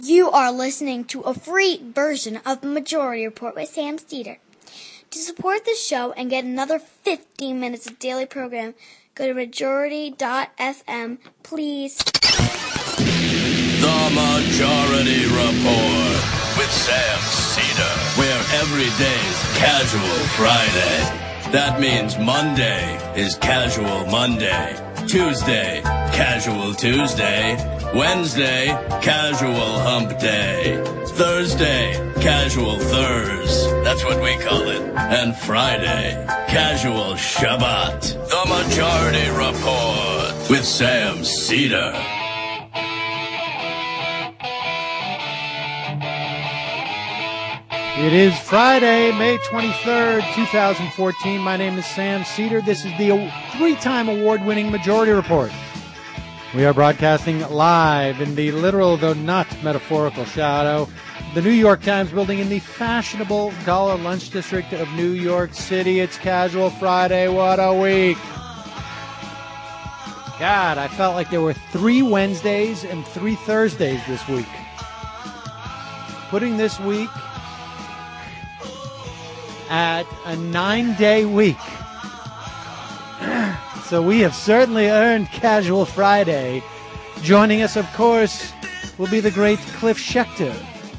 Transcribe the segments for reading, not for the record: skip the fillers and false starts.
You are listening to a free version of Majority Report with Sam Cedar. To support the show and get another 15 minutes of daily program, go to majority.fm, please. The Majority Report with Sam Cedar, where every day's Casual Friday. That means Monday is Casual Monday, Tuesday, Casual Tuesday, Wednesday, Casual Hump Day, Thursday, Casual Thurs, that's what we call it, and Friday, Casual Shabbat. The Majority Report with Sam Cedar. It is Friday, May 23rd, 2014. My name is Sam Cedar. This is the three-time award-winning Majority Report. We are broadcasting live in the literal, though not metaphorical, shadow of the New York Times building in the fashionable Dollar Lunch District of New York City. It's Casual Friday. What a week. God, I felt like there were 3 Wednesdays and 3 Thursdays this week. Putting this week at a 9-day week. So we have certainly earned Casual Friday. Joining us, of course, will be the great Cliff Schecter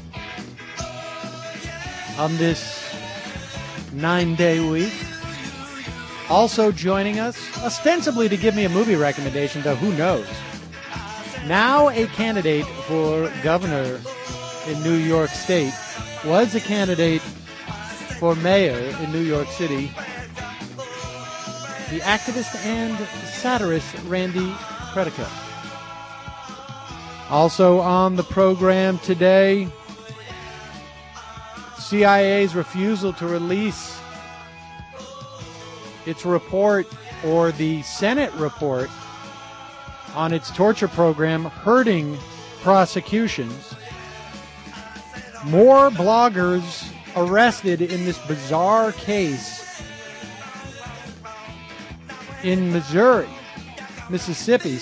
on this 9-day week. Also joining us, ostensibly to give me a movie recommendation, though who knows. Now a candidate for governor in New York State, was a candidate for mayor in New York City, the activist and satirist Randy Predica. Also on the program today, CIA's refusal to release its report, or the Senate report, on its torture program hurting prosecutions. More bloggers arrested in this bizarre case in Mississippi,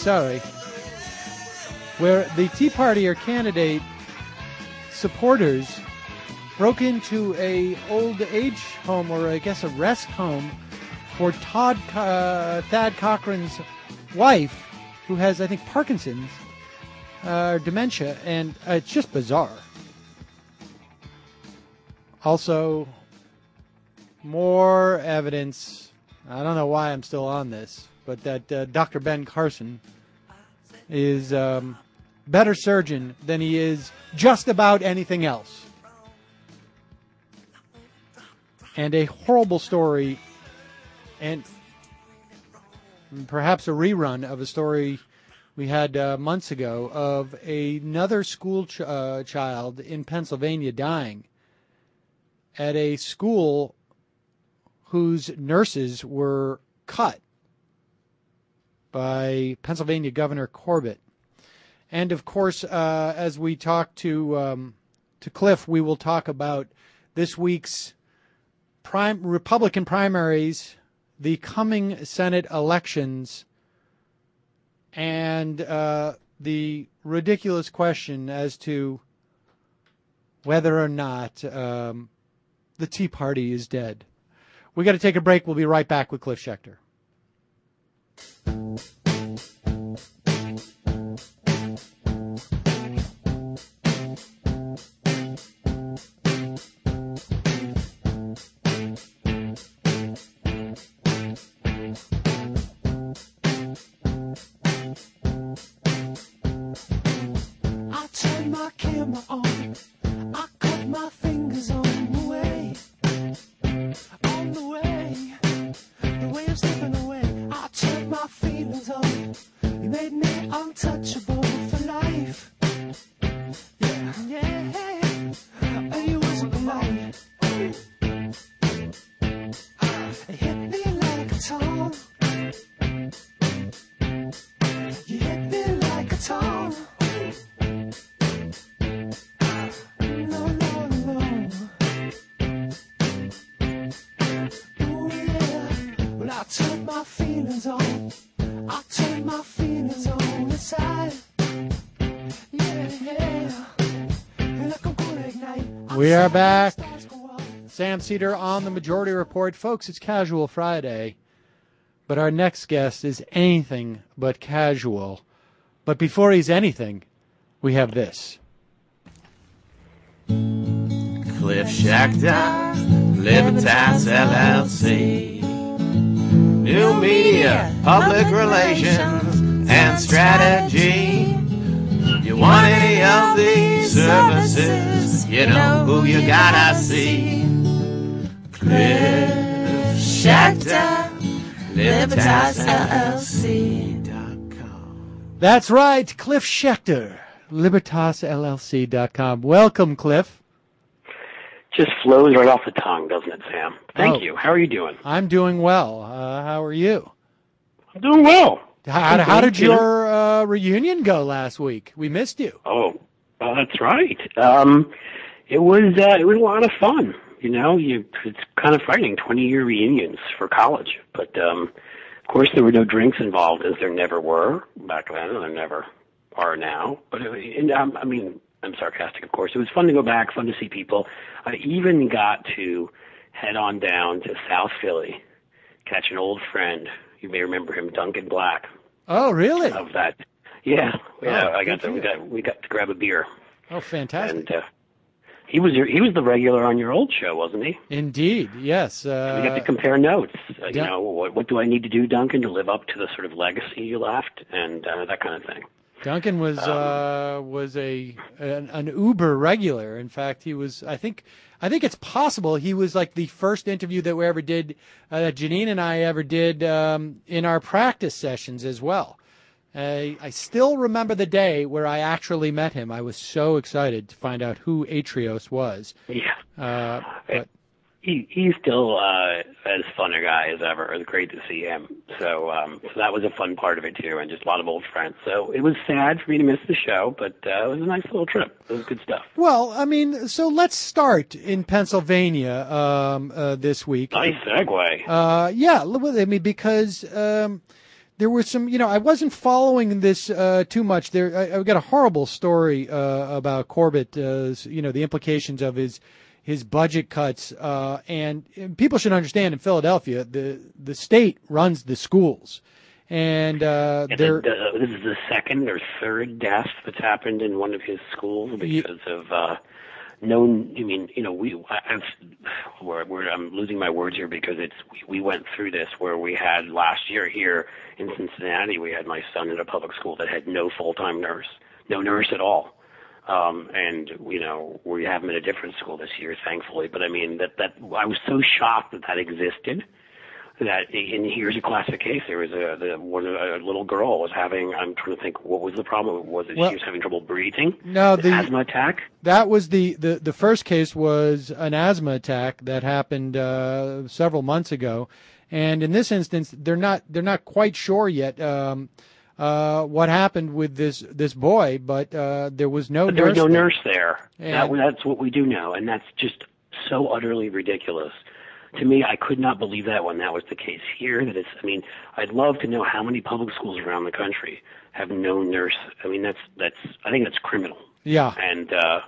where the Tea Party or candidate supporters broke into a old age home, or I guess a rest home, for Thad Cochran's wife, who has, I think, Parkinson's, dementia, and it's just bizarre. Also, more evidence. I don't know why I'm still on this, but that Dr. Ben Carson is better surgeon than he is just about anything else. And a horrible story, and perhaps a rerun of a story we had months ago of another school child in Pennsylvania dying at a school whose nurses were cut by Pennsylvania Governor Corbett. And, of course, as we talk to Cliff, we will talk about this week's Republican primaries, the coming Senate elections, and the ridiculous question as to whether or not the Tea Party is dead. We got to take a break. We'll be right back with Cliff Schecter. I turned my camera on. I cut my fingers on the way. The way I'm slipping away. I turned my feelings on. You made me untouchable for life. Yeah. And you wasn't polite. It hit me like a tom. You hit me like a tom. I turned my feelings on. I turned my feelings on the side. We are back. Sam Cedar on the Majority Report. Folks, it's Casual Friday, but our next guest is anything but casual. But before he's anything, we have this. Cliff Schecter, Libertas LLC. New media, public relations, and strategy. You want any of these services, you know who you gotta see. Cliff Schecter, LibertasLLC.com. That's right, Cliff Schecter, LibertasLLC.com. Welcome, Cliff. Just flows right off the tongue, doesn't it, Sam? Thank you. How are you doing? I'm doing well. How are you? I'm doing well. How did your reunion go last week? We missed you. Oh, that's right. It was a lot of fun. You know, it's kind of frightening, 20-year reunions for college. But, of course, there were no drinks involved, as there never were back then, and there never are now. But, I'm sarcastic, of course. It was fun to go back, fun to see people. I even got to head on down to South Philly, catch an old friend. You may remember him, Duncan Black. Oh, really? Of that. Yeah. Oh, we got to grab a beer. Oh, fantastic. And, he was the regular on your old show, wasn't he? Indeed, yes. We got to compare notes. You know, what do I need to do, Duncan, to live up to the sort of legacy you left, and that kind of thing. Duncan was an Uber regular. In fact, he was. I think it's possible he was like the first interview that we ever did, that Janine and I ever did in our practice sessions as well. I still remember the day where I actually met him. I was so excited to find out who Atrios was. Yeah. But he's still as fun a guy as ever. It was great to see him. So that was a fun part of it too, and just a lot of old friends. So it was sad for me to miss the show, but it was a nice little trip. It was good stuff. Well, I mean, so let's start in Pennsylvania this week. Nice segue. Yeah, I mean, because there were some, I wasn't following this too much. I've got a horrible story about Corbett, the implications of his budget cuts, and people should understand in Philadelphia, the state runs the schools, and this is the second or third death that's happened in one of his schools because of known. I mean, I'm losing my words here because we went through this where we had last year here in Cincinnati, we had my son in a public school that had no full-time nurse, no nurse at all. And we have him in a different school this year, thankfully. But I mean, that I was so shocked that asexisted. And here's a classic case. There was a little girl was having. I'm trying to think, what was the problem? Was it she was having trouble breathing? No, the asthma attack. That was the first case was an asthma attack that happened several months ago, and in this instance, they're not quite sure yet. What happened with this boy, but there was no. But there nurse was no nurse there. And that's what we do know, and that's just so utterly ridiculous. To me, I could not believe that when that was the case here. I'd love to know how many public schools around the country have no nurse. I mean, I think that's criminal. Yeah. And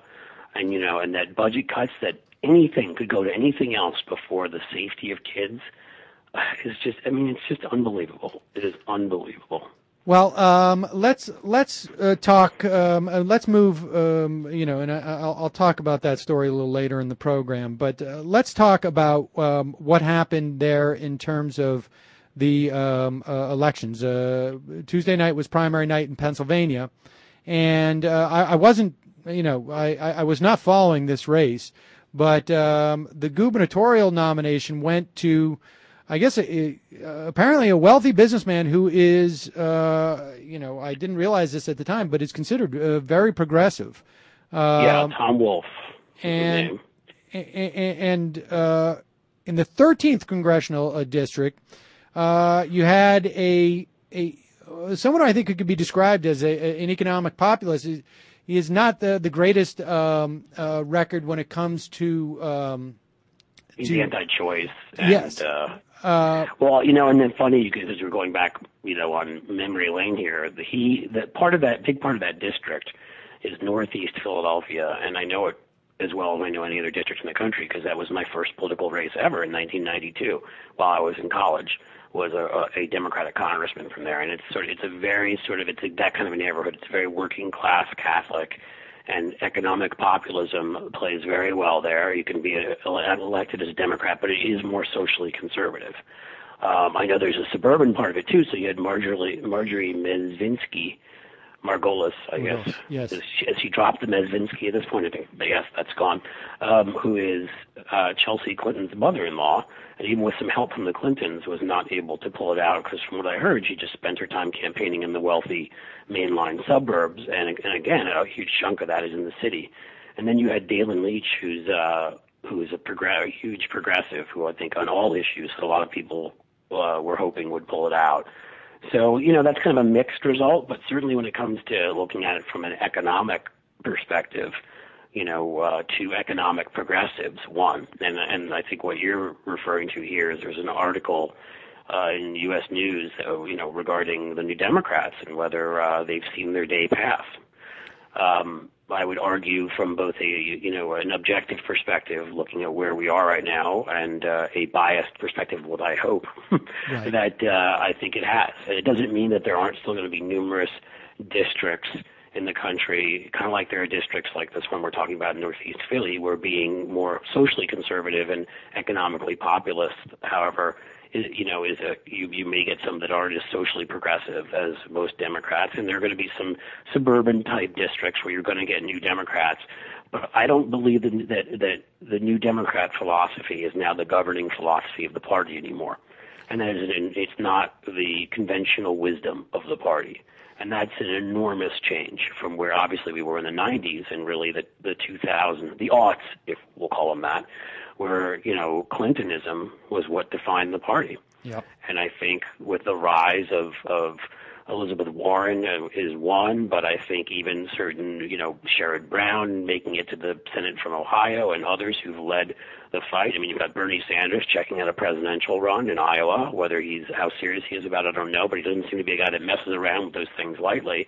that budget cuts, that anything could go to anything else before the safety of kids is just. I mean, it's just unbelievable. It is unbelievable. Well, let's talk. Let's move. And I'll talk about that story a little later in the program. But let's talk about what happened there in terms of the elections. Tuesday night was primary night in Pennsylvania, and I wasn't. I was not following this race, but the gubernatorial nomination went to, I guess, apparently a wealthy businessman who is, I didn't realize this at the time, but is considered very progressive. Tom Wolf. And in the 13th congressional district, you had someone I think who could be described as an economic populist. He is not the greatest record when it comes to. He's anti-choice. And, yes. And then funny, as we're going back, on memory lane here, big part of that district is northeast Philadelphia, and I know it as well as I know any other district in the country, because that was my first political race ever in 1992 while I was in college, was a Democratic congressman from there. And it's that kind of a neighborhood. It's very working class Catholic, and economic populism plays very well there. You can be elected as a Democrat, but it is more socially conservative. I know there's a suburban part of it too. So you had Marjorie Mezvinsky, Margolis, I guess. Yes. She dropped the Mezvinsky at this point, I think. But yes, that's gone. Who is Chelsea Clinton's mother-in-law, and even with some help from the Clintons, was not able to pull it out because, from what I heard, she just spent her time campaigning in the wealthy mainline suburbs, and again, a huge chunk of that is in the city. And then you had Dalen Leach, who's a huge progressive, who I think on all issues a lot of people were hoping would pull it out. So, that's kind of a mixed result, but certainly when it comes to looking at it from an economic perspective, to economic progressives, one. And I think what you're referring to here is there's an article in U.S. News, regarding the New Democrats and whether they've seen their day pass. I would argue from both an objective perspective, looking at where we are right now, and a biased perspective, what I hope, right, that I think it has. It doesn't mean that there aren't still going to be numerous districts in the country, kind of like there are districts like this one we're talking about in Northeast Philly, where being more socially conservative and economically populist, however, you may get some that aren't as socially progressive as most Democrats, and there are going to be some suburban type districts where you're going to get New Democrats. But I don't believe that the New Democrat philosophy is now the governing philosophy of the party anymore, and that it's not the conventional wisdom of the party. And that's an enormous change from where obviously we were in the 90s and really the 2000s, the aughts, if we'll call them that, where, Clintonism was what defined the party. Yep. And I think with the rise of Elizabeth Warren is one, but I think even certain, Sherrod Brown making it to the Senate from Ohio and others who've led the fight. I mean, you've got Bernie Sanders checking out a presidential run in Iowa. How serious he is about it, I don't know, but he doesn't seem to be a guy that messes around with those things lightly.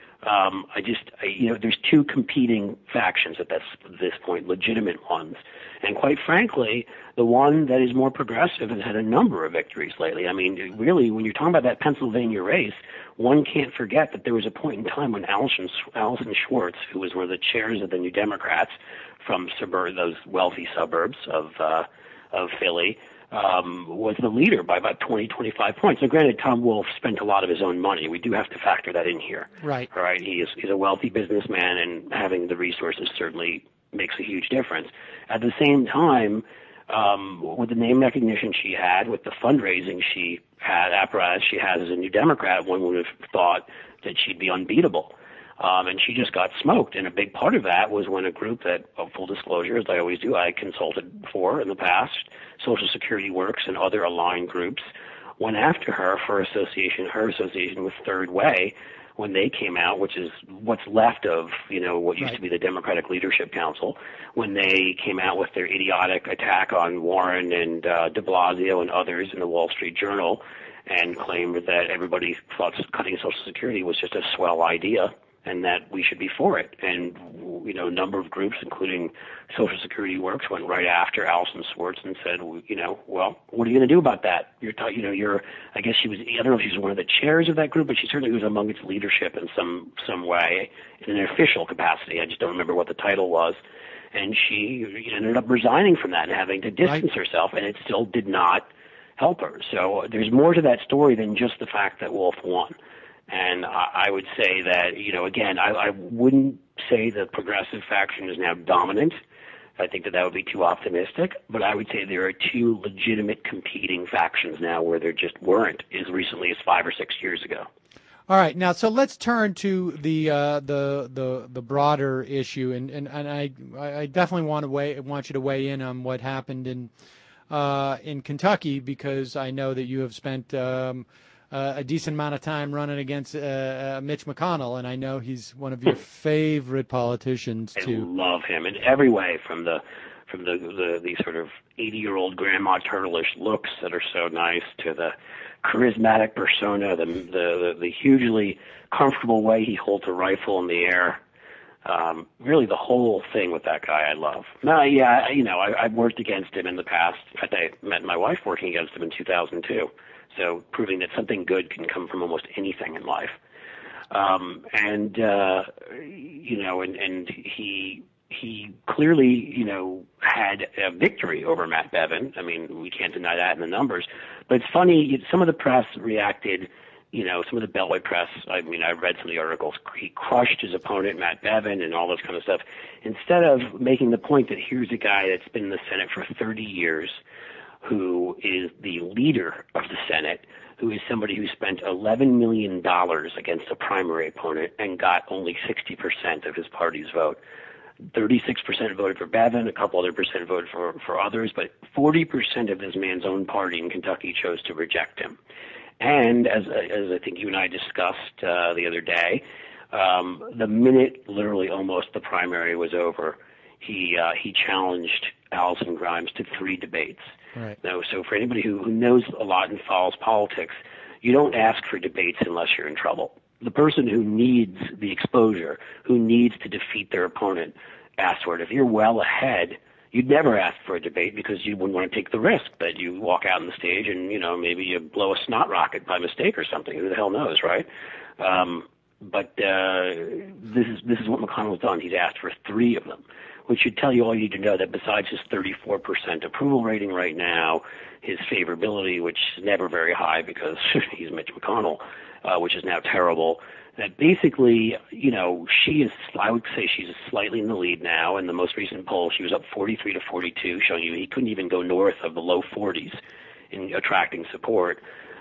There's two competing factions at this point, legitimate ones. And quite frankly, the one that is more progressive has had a number of victories lately. I mean, really, when you're talking about that Pennsylvania race, one can't forget that there was a point in time when Allison Schwartz, who was one of the chairs of the New Democrats from those wealthy suburbs of Philly, was the leader by about 20, 25 points. Now, granted, Tom Wolf spent a lot of his own money. We do have to factor that in here. Right. All right. He's a wealthy businessman, and having the resources certainly makes a huge difference. At the same time, with the name recognition she had, with the fundraising apparatus she has as a New Democrat, one would have thought that she'd be unbeatable. And she just got smoked. And a big part of that was when a group that, full disclosure, as I always do, I consulted for in the past, Social Security Works and other aligned groups, went after her for her association with Third Way, when they came out, which is what's left of, what used to be the Democratic Leadership Council, when they came out with their idiotic attack on Warren and de Blasio and others in the Wall Street Journal, and claimed that everybody thought cutting Social Security was just a swell idea, and that we should be for it. And, a number of groups, including Social Security Works, went right after Allison Schwartz and said, well, what are you going to do about that? I guess she was, I don't know if she was one of the chairs of that group, but she certainly was among its leadership in some way, in an official capacity. I just don't remember what the title was. And she ended up resigning from that and having to distance herself, and it still did not help her. So there's more to that story than just the fact that Wolf won. And I would say that, again, I wouldn't say the progressive faction is now dominant. I think that would be too optimistic. But I would say there are two legitimate competing factions now where there just weren't as recently as 5 or 6 years ago. All right, now so let's turn to the broader issue, and I definitely want you to weigh in on what happened in Kentucky, because I know that you have spent a decent amount of time running against Mitch McConnell, and I know he's one of your favorite politicians too. I love him in every way, from the sort of 80-year-old grandma turtleish looks that are so nice, to the charismatic persona, the hugely comfortable way he holds a rifle in the air. Really, the whole thing with that guy, I love. No, yeah, I've worked against him in the past. In fact, I met my wife working against him in 2002. So proving that something good can come from almost anything in life. And he clearly, had a victory over Matt Bevin. I mean, we can't deny that in the numbers. But it's funny, some of the press reacted, some of the Beltway press, I read some of the articles, he crushed his opponent, Matt Bevin, and all this kind of stuff. Instead of making the point that here's a guy that's been in the Senate for 30 years, who is the leader of the Senate, who is somebody who spent $11 million against a primary opponent and got only 60% of his party's vote. 36% voted for Bevin, a couple other percent voted for others, but 40% of this man's own party in Kentucky chose to reject him. And as I think you and I discussed the other day, the minute, literally almost, the primary was over, he challenged Allison Grimes to 3 debates. Right. Now, so for anybody who knows a lot and follows politics, you don't ask for debates unless you're in trouble. The person who needs the exposure, who needs to defeat their opponent, asks for it. If you're well ahead, you'd never ask for a debate because you wouldn't want to take the risk that you walk out on the stage and, maybe you blow a snot rocket by mistake or something. Who the hell knows, right? But this is what McConnell's done. He's asked for 3 of them, which should tell you all you need to know, that besides his 34% approval rating right now, his favorability, which is never very high because he's Mitch McConnell, which is now terrible, that basically, I would say she's slightly in the lead now. In the most recent poll, she was up 43 to 42, showing you he couldn't even go north of the low 40s in attracting support.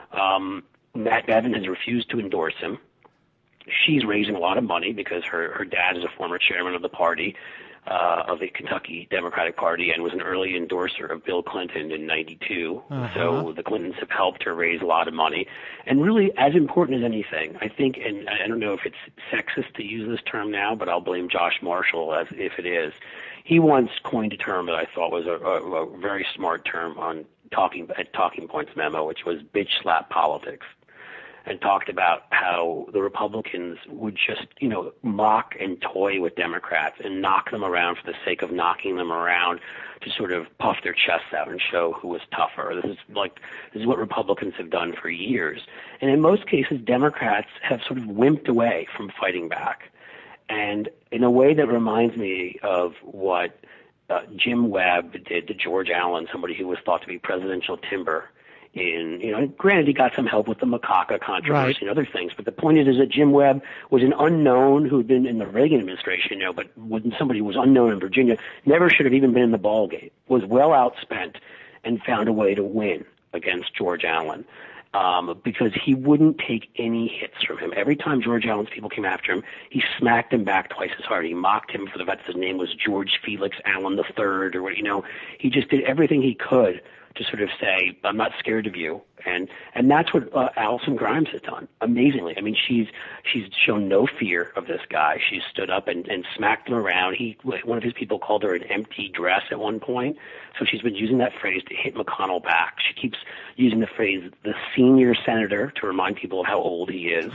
Matt Bevin has refused to endorse him. She's raising a lot of money because her dad is a former chairman of the party, of the Kentucky Democratic Party, and was an early endorser of Bill Clinton in 92. So the Clintons have helped her raise a lot of money. And really, as important as anything, I think, and I don't know if it's sexist to use this term now, but I'll blame Josh Marshall as if it is. He once coined a term that I thought was a very smart term on Talking Points memo, which was bitch slap politics, and talked about how the Republicans would just, mock and toy with Democrats and knock them around for the sake of knocking them around to sort of puff their chests out and show who was tougher. This is what Republicans have done for years. And in most cases, Democrats have sort of wimped away from fighting back. And in a way that reminds me of what Jim Webb did to George Allen, somebody who was thought to be presidential timber. Granted, he got some help with the macaca controversy and other things, but the point is that Jim Webb was an unknown who had been in the Reagan administration, but when somebody was unknown in Virginia, never should have even been in the ballgame, was well outspent, and found a way to win against George Allen. Because he wouldn't take any hits from him. Every time George Allen's people came after him, he smacked him back twice as hard. He mocked him for the fact that his name was George Felix Allen III, or what, he just did everything he could to sort of say, I'm not scared of you. And that's what Allison Grimes has done, amazingly. I mean, she's shown no fear of this guy. She's stood up and smacked him around. One of his people called her an empty dress at one point. So she's been using that phrase to hit McConnell back. She keeps using the phrase, the senior senator, to remind people of how old he is.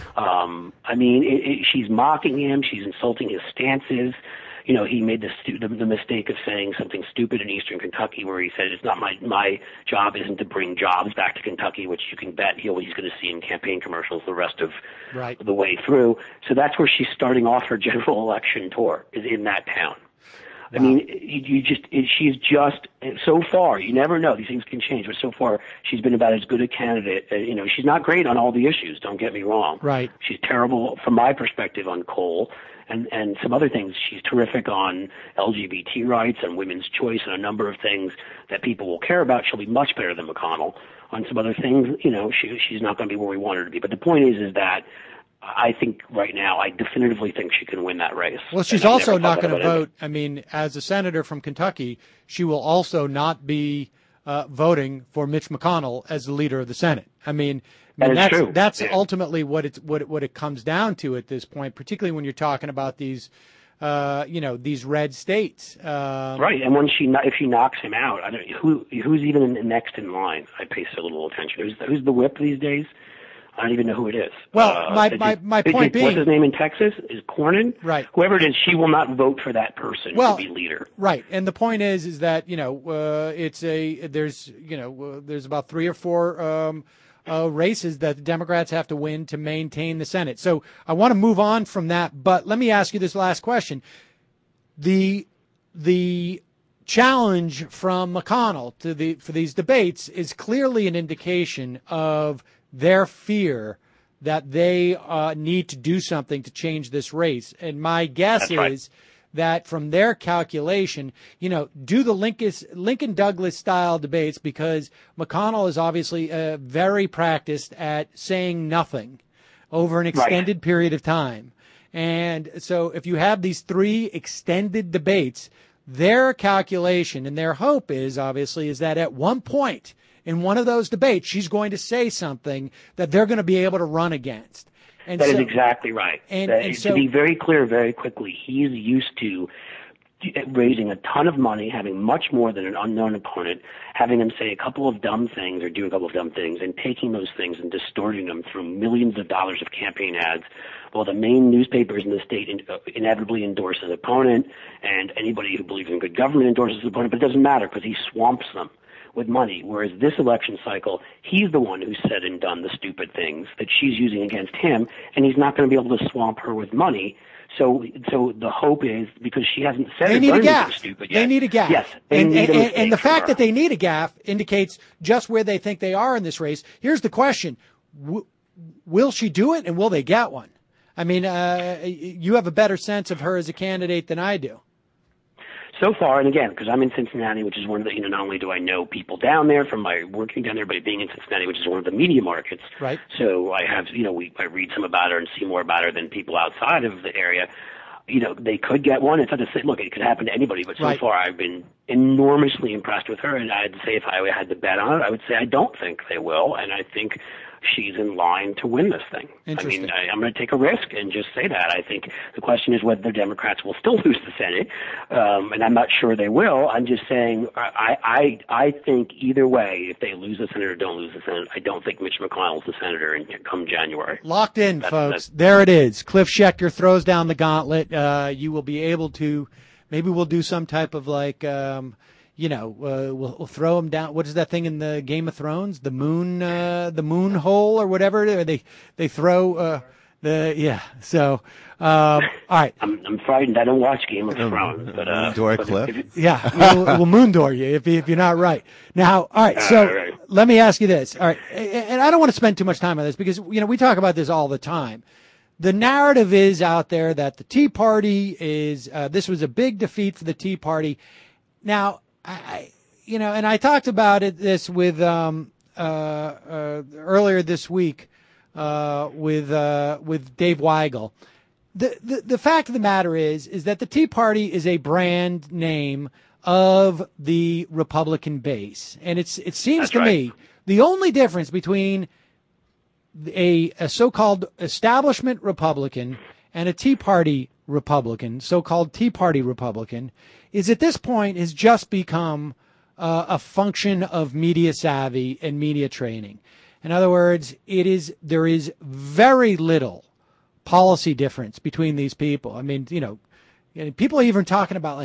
She's mocking him. She's insulting his stances. He made the mistake of saying something stupid in Eastern Kentucky, where he said, it's not my job isn't to bring jobs back to Kentucky, which you can bet he's going to see in campaign commercials the rest of the way through. So that's where she's starting off her general election tour, is in that town. Wow. I mean, she's just, so far, you never know, these things can change, but so far she's been about as good a candidate. She's not great on all the issues, don't get me wrong. Right. She's terrible, from my perspective, on coal. And some other things. She's terrific on LGBT rights and women's choice and a number of things that people will care about. She'll be much better than McConnell. On some other things, she's not going to be where we want her to be. But the point is that I think right now, I definitively think she can win that race. Well, she's also not going to vote. I mean, as a senator from Kentucky, she will also not be voting for Mitch McConnell as the leader of the Senate. I mean, that's ultimately what it comes down to at this point, particularly when you're talking about these, these red states. Right, and if she knocks him out, who's even next in line. I pay so little attention. Who's the whip these days? I don't even know who it is. Well, my point being, what's his name in Texas? Is Cornyn? Right. Whoever it is, she will not vote for that person to be leader. Right. And the point is that, there's about 3 or 4 races that the Democrats have to win to maintain the Senate. So I want to move on from that, but let me ask you this last question. The challenge from McConnell for these debates is clearly an indication of their fear that they need to do something to change this race. And my guess is that from their calculation, do the Lincoln Douglas style debates, because McConnell is obviously very practiced at saying nothing over an extended period of time. And so if you have these 3 extended debates, their calculation and their hope is that at one point in one of those debates, she's going to say something that they're going to be able to run against. And that is exactly right. And so, to be very clear very quickly, he's used to raising a ton of money, having much more than an unknown opponent, having him say a couple of dumb things or do a couple of dumb things, and taking those things and distorting them through millions of dollars of campaign ads, while the main newspapers in the state inevitably endorse his opponent, and anybody who believes in good government endorses his opponent, but it doesn't matter because he swamps them with money, whereas this election cycle, he's the one who said and done the stupid things that she's using against him, and he's not going to be able to swamp her with money. So the hope is, because she hasn't said anything stupid yet. They need a gaffe. Yes. And the fact that they need a gaffe indicates just where they think they are in this race. Here's the question. Will she do it, and will they get one? I mean, you have a better sense of her as a candidate than I do. So far, and again, because I'm in Cincinnati, which is one of the, not only do I know people down there from my working down there, but being in Cincinnati, which is one of the media markets. Right. So I have, I read some about her and see more about her than people outside of the area. They could get one. It's not to say, look, it could happen to anybody, but so far I've been enormously impressed with her, and I'd say if I had to bet on it, I would say I don't think they will, and I think she's in line to win this thing. I mean, I'm going to take a risk and just say that. I think the question is whether the Democrats will still lose the Senate, and I'm not sure they will. I'm just saying I think either way, if they lose the Senate or don't lose the Senate, I don't think Mitch McConnell's the senator come January. Locked in, folks. There it is. Cliff Schechter throws down the gauntlet. You will be able to, maybe we'll do some type of we'll throw them down. What is that thing in the Game of Thrones? The moon hole or whatever. They throw So, all right. I'm frightened. I don't watch Game of Thrones, but door Cliff. We'll moon door you if you're not right. Now, all right. So let me ask you this. All right, and I don't want to spend too much time on this because we talk about this all the time. The narrative is out there that the Tea Party is this was a big defeat for the Tea Party. Now, and I talked about this with earlier this week with Dave Weigel. The fact of the matter is that the Tea Party is a brand name of the Republican base, and it seems to me the only difference between a so-called establishment Republican and a Tea Party Republican, so-called Tea Party Republican, is at this point has just become a function of media savvy and media training. In other words, there is very little policy difference between these people. I mean, people are even talking about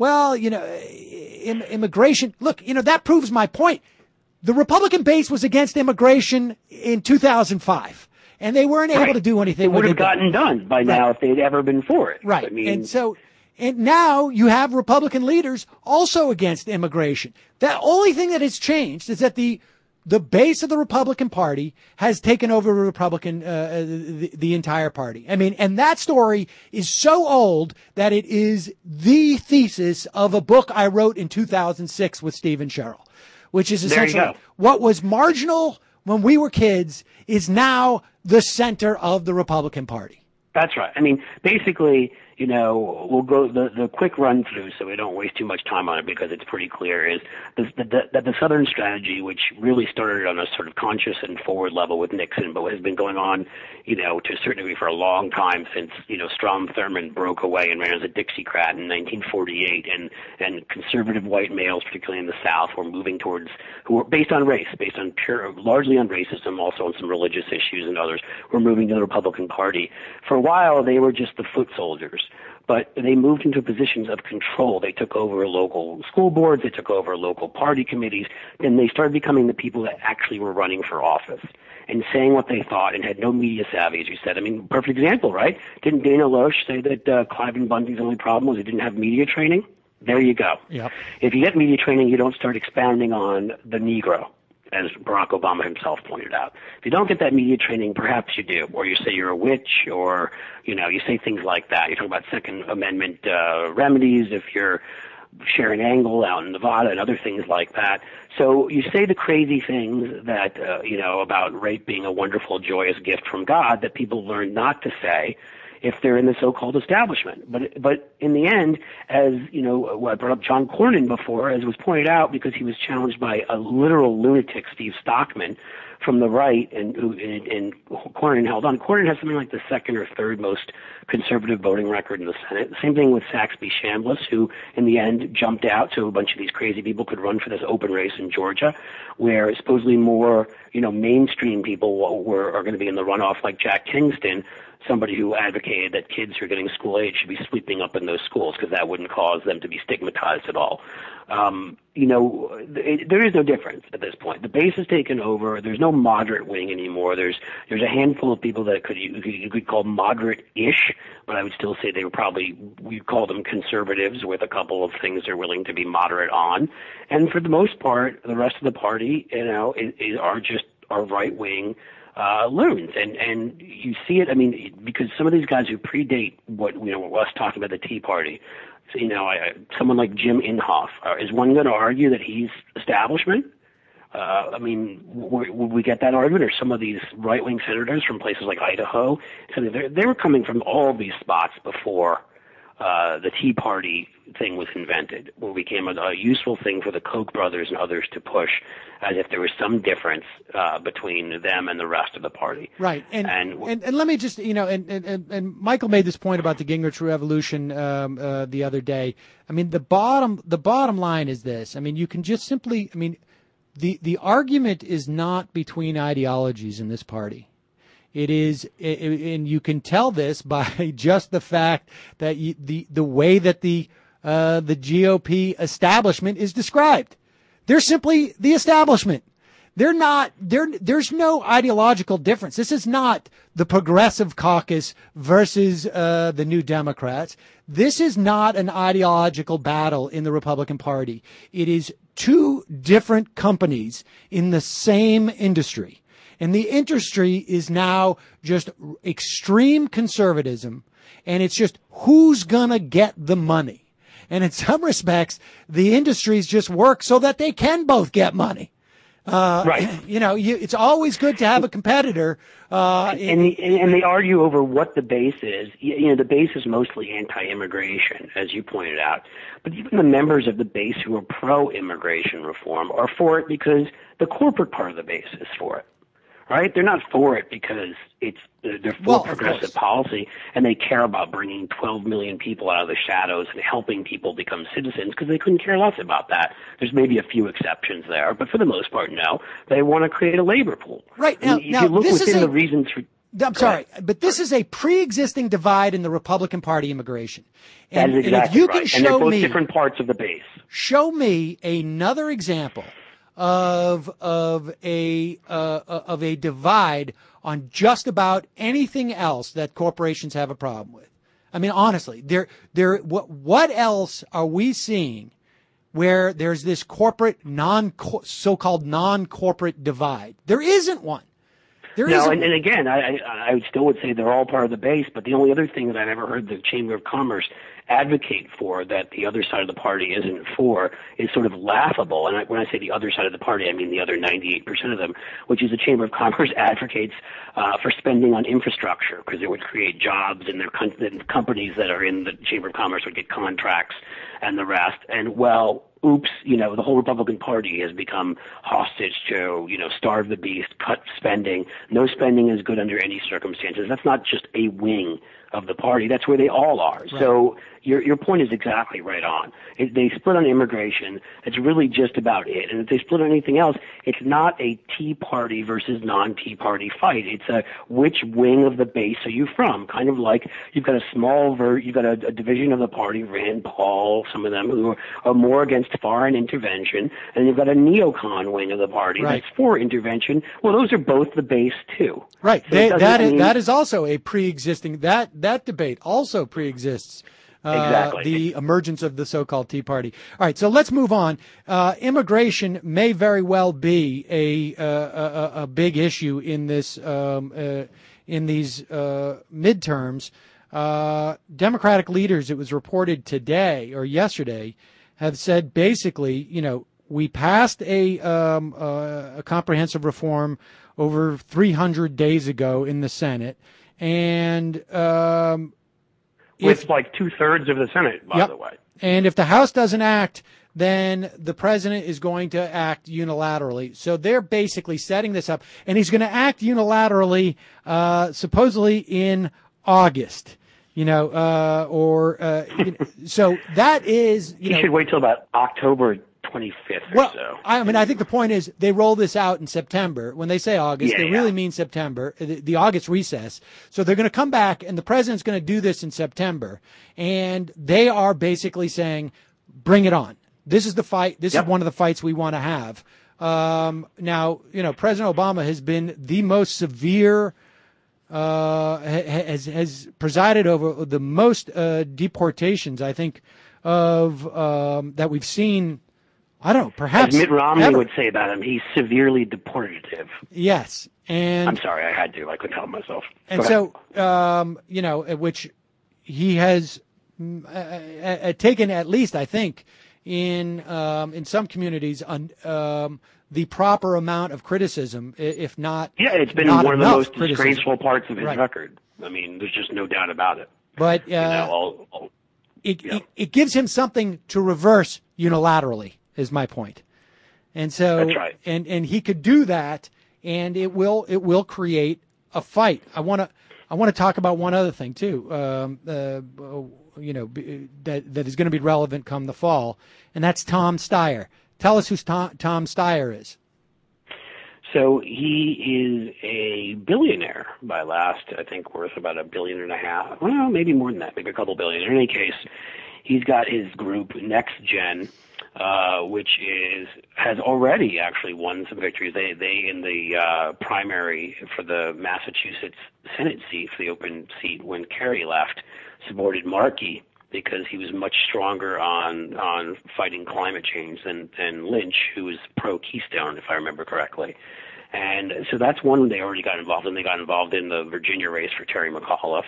immigration. Look, that proves my point. The Republican base was against immigration in 2005. And they weren't able to do anything. It would have gotten done by now if they'd ever been for it. Right. And now you have Republican leaders also against immigration. The only thing that has changed is that the base of the Republican Party has taken over the entire party. I mean, and that story is so old that it is the thesis of a book I wrote in 2006 with Stephen Sherrill, which is essentially what was marginal when we were kids is now the center of the Republican Party. That's right. I mean, basically, we'll go the quick run through so we don't waste too much time on it because it's pretty clear is that the Southern strategy, which really started on a sort of conscious and forward level with Nixon, but has been going on, to a certain degree for a long time since, Strom Thurmond broke away and ran as a Dixiecrat in 1948, and conservative white males, particularly in the South, were moving towards, who were based on race, largely on racism, also on some religious issues and others, were moving to the Republican Party. For a while, they were just the foot soldiers. But they moved into positions of control. They took over local school boards, they took over local party committees, and they started becoming the people that actually were running for office and saying what they thought and had no media savvy, as you said. I mean, perfect example, right? Didn't Dana Loesch say that Cliven Bundy's only problem was he didn't have media training? There you go. Yep. If you get media training, you don't start expounding on the Negro, as Barack Obama himself pointed out. If you don't get that media training, perhaps you do, or you say you're a witch, or, you say things like that. You're talking about Second Amendment remedies if you're Sharon Angle out in Nevada and other things like that. So you say the crazy things that, about rape being a wonderful, joyous gift from God that people learn not to say if they're in the so-called establishment. But in the end, as, I brought up John Cornyn before, as was pointed out, because he was challenged by a literal lunatic, Steve Stockman, from the right, and Cornyn held on. Cornyn has something like the second or third most conservative voting record in the Senate. Same thing with Saxby Chambliss, who in the end jumped out so a bunch of these crazy people could run for this open race in Georgia, where supposedly more, mainstream people are going to be in the runoff, like Jack Kingston, somebody who advocated that kids who are getting school age should be sleeping up in those schools because that wouldn't cause them to be stigmatized at all. There is no difference at this point. The base has taken over. There's no moderate wing anymore. There's a handful of people that you could call moderate-ish, but I would still say they were probably, we'd call them conservatives with a couple of things they're willing to be moderate on. And for the most part, the rest of the party, are right-wing loons, and you see it. I mean, because some of these guys who predate what us talking about the Tea Party, so, someone like Jim Inhofe, is one going to argue that he's establishment? Would we get that argument? Or some of these right-wing senators from places like Idaho, so they were coming from all these spots before the Tea Party thing was invented, where it became a useful thing for the Koch brothers and others to push, as if there was some difference between them and the rest of the party. Right, and let me just, and Michael made this point about the Gingrich Revolution the other day. I mean, the bottom line is this. I mean, you can just simply, the argument is not between ideologies in this party. It is, and you can tell this by just the fact that the way that the GOP establishment is described. They're simply the establishment. They're not. There's no ideological difference. This is not the Progressive Caucus versus the New Democrats. This is not an ideological battle in the Republican Party. It is two different companies in the same industry. And the industry is now just extreme conservatism, and it's just who's going to get the money. And in some respects, the industries just work so that they can both get money. Right. It's always good to have a competitor. And they argue over what the base is. The base is mostly anti-immigration, as you pointed out. But even the members of the base who are pro-immigration reform are for it because the corporate part of the base is for it. Right? They're not for it because they're for progressive policy and they care about bringing 12 million people out of the shadows and helping people become citizens because they couldn't care less about that. There's maybe a few exceptions there, but for the most part, no. They want to create a labor pool. Right. Now, if you look within the reasons for... I'm sorry, but this is a pre-existing divide in the Republican Party immigration. That is exactly and if you right. Can and they're show both me, different parts of the base. Show me another example of a divide on just about anything else that corporations have a problem with. I mean, honestly, what else are we seeing where there's this corporate so-called non-corporate divide? There isn't one. And again, I still would say they're all part of the base, but the only other thing that I never heard the Chamber of Commerce advocate for that the other side of the party isn't for is sort of laughable. And when I say the other side of the party, I mean the other 98% of them, which is the Chamber of Commerce advocates for spending on infrastructure because it would create jobs and their companies that are in the Chamber of Commerce would get contracts and the rest. And well, oops, the whole Republican Party has become hostage to, starve the beast, cut spending. No spending is good under any circumstances. That's not just a wing of the party. That's where they all are. Right. So your point is exactly right on. They split on immigration. It's really just about it. And if they split on anything else, it's not a Tea Party versus non-Tea Party fight. It's a which wing of the base are you from? Kind of like you've got a division of the party, Rand Paul, some of them who are more against foreign intervention, and you've got a neocon wing of the party right. that's for intervention. Well, those are both the base too. Right. So that is also a pre-existing that debate also pre-exists. Exactly. The emergence of the so-called Tea Party. All right, so let's move on. Immigration may very well be a big issue in this in these midterms. Democratic leaders, it was reported today or yesterday, have said basically, we passed a comprehensive reform over 300 days ago in the Senate, and with like 2/3 of the Senate, by the way. And if the House doesn't act, then the president is going to act unilaterally. So they're basically setting this up, and he's going to act unilaterally, supposedly in August. So that is. You should wait till about October 25th or so. I think the point is they roll this out in September. When they say August, they really mean September, the August recess. So they're going to come back, and the president's going to do this in September. And they are basically saying, bring it on. This is the fight. This is one of the fights we want to have. Now, President Obama has been the most severe, has presided over the most deportations, I think, of that we've seen. I don't know, perhaps. As Mitt Romney would say about him, he's severely deportative. Yes. And I'm sorry, I had to. I couldn't help myself. And so, which he has taken at least, I think, in some communities, the proper amount of criticism, if not. Yeah, it's been one of the most disgraceful parts of his record. I mean, there's just no doubt about it. But it gives him something to reverse unilaterally, is my point. And so, that's right. And he could do that, and it will create a fight. I want to talk about one other thing too. That is going to be relevant come the fall, and that's Tom Steyer. Tell us who Tom Steyer is. So he is a billionaire by last, I think, worth about $1.5 billion. Well, maybe more than that, maybe a couple billion. In any case, he's got his group NextGen, which has already actually won some victories. They in the primary for the Massachusetts Senate seat, for the open seat when Kerry left, supported Markey because he was much stronger on fighting climate change than Lynch, who was pro-Keystone, if I remember correctly. And so that's one they already got involved in. They got involved in the Virginia race for Terry McAuliffe.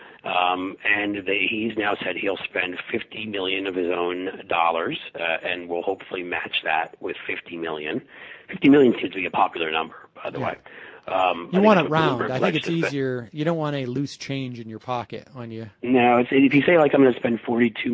And he's now said he'll spend $50 million of his own dollars, and will hopefully match that with $50 million. $50 million seems to be a popular number, by the way. You want it round. I think it's easier. You don't want a loose change in your pocket on you. No, if you say like I'm going to spend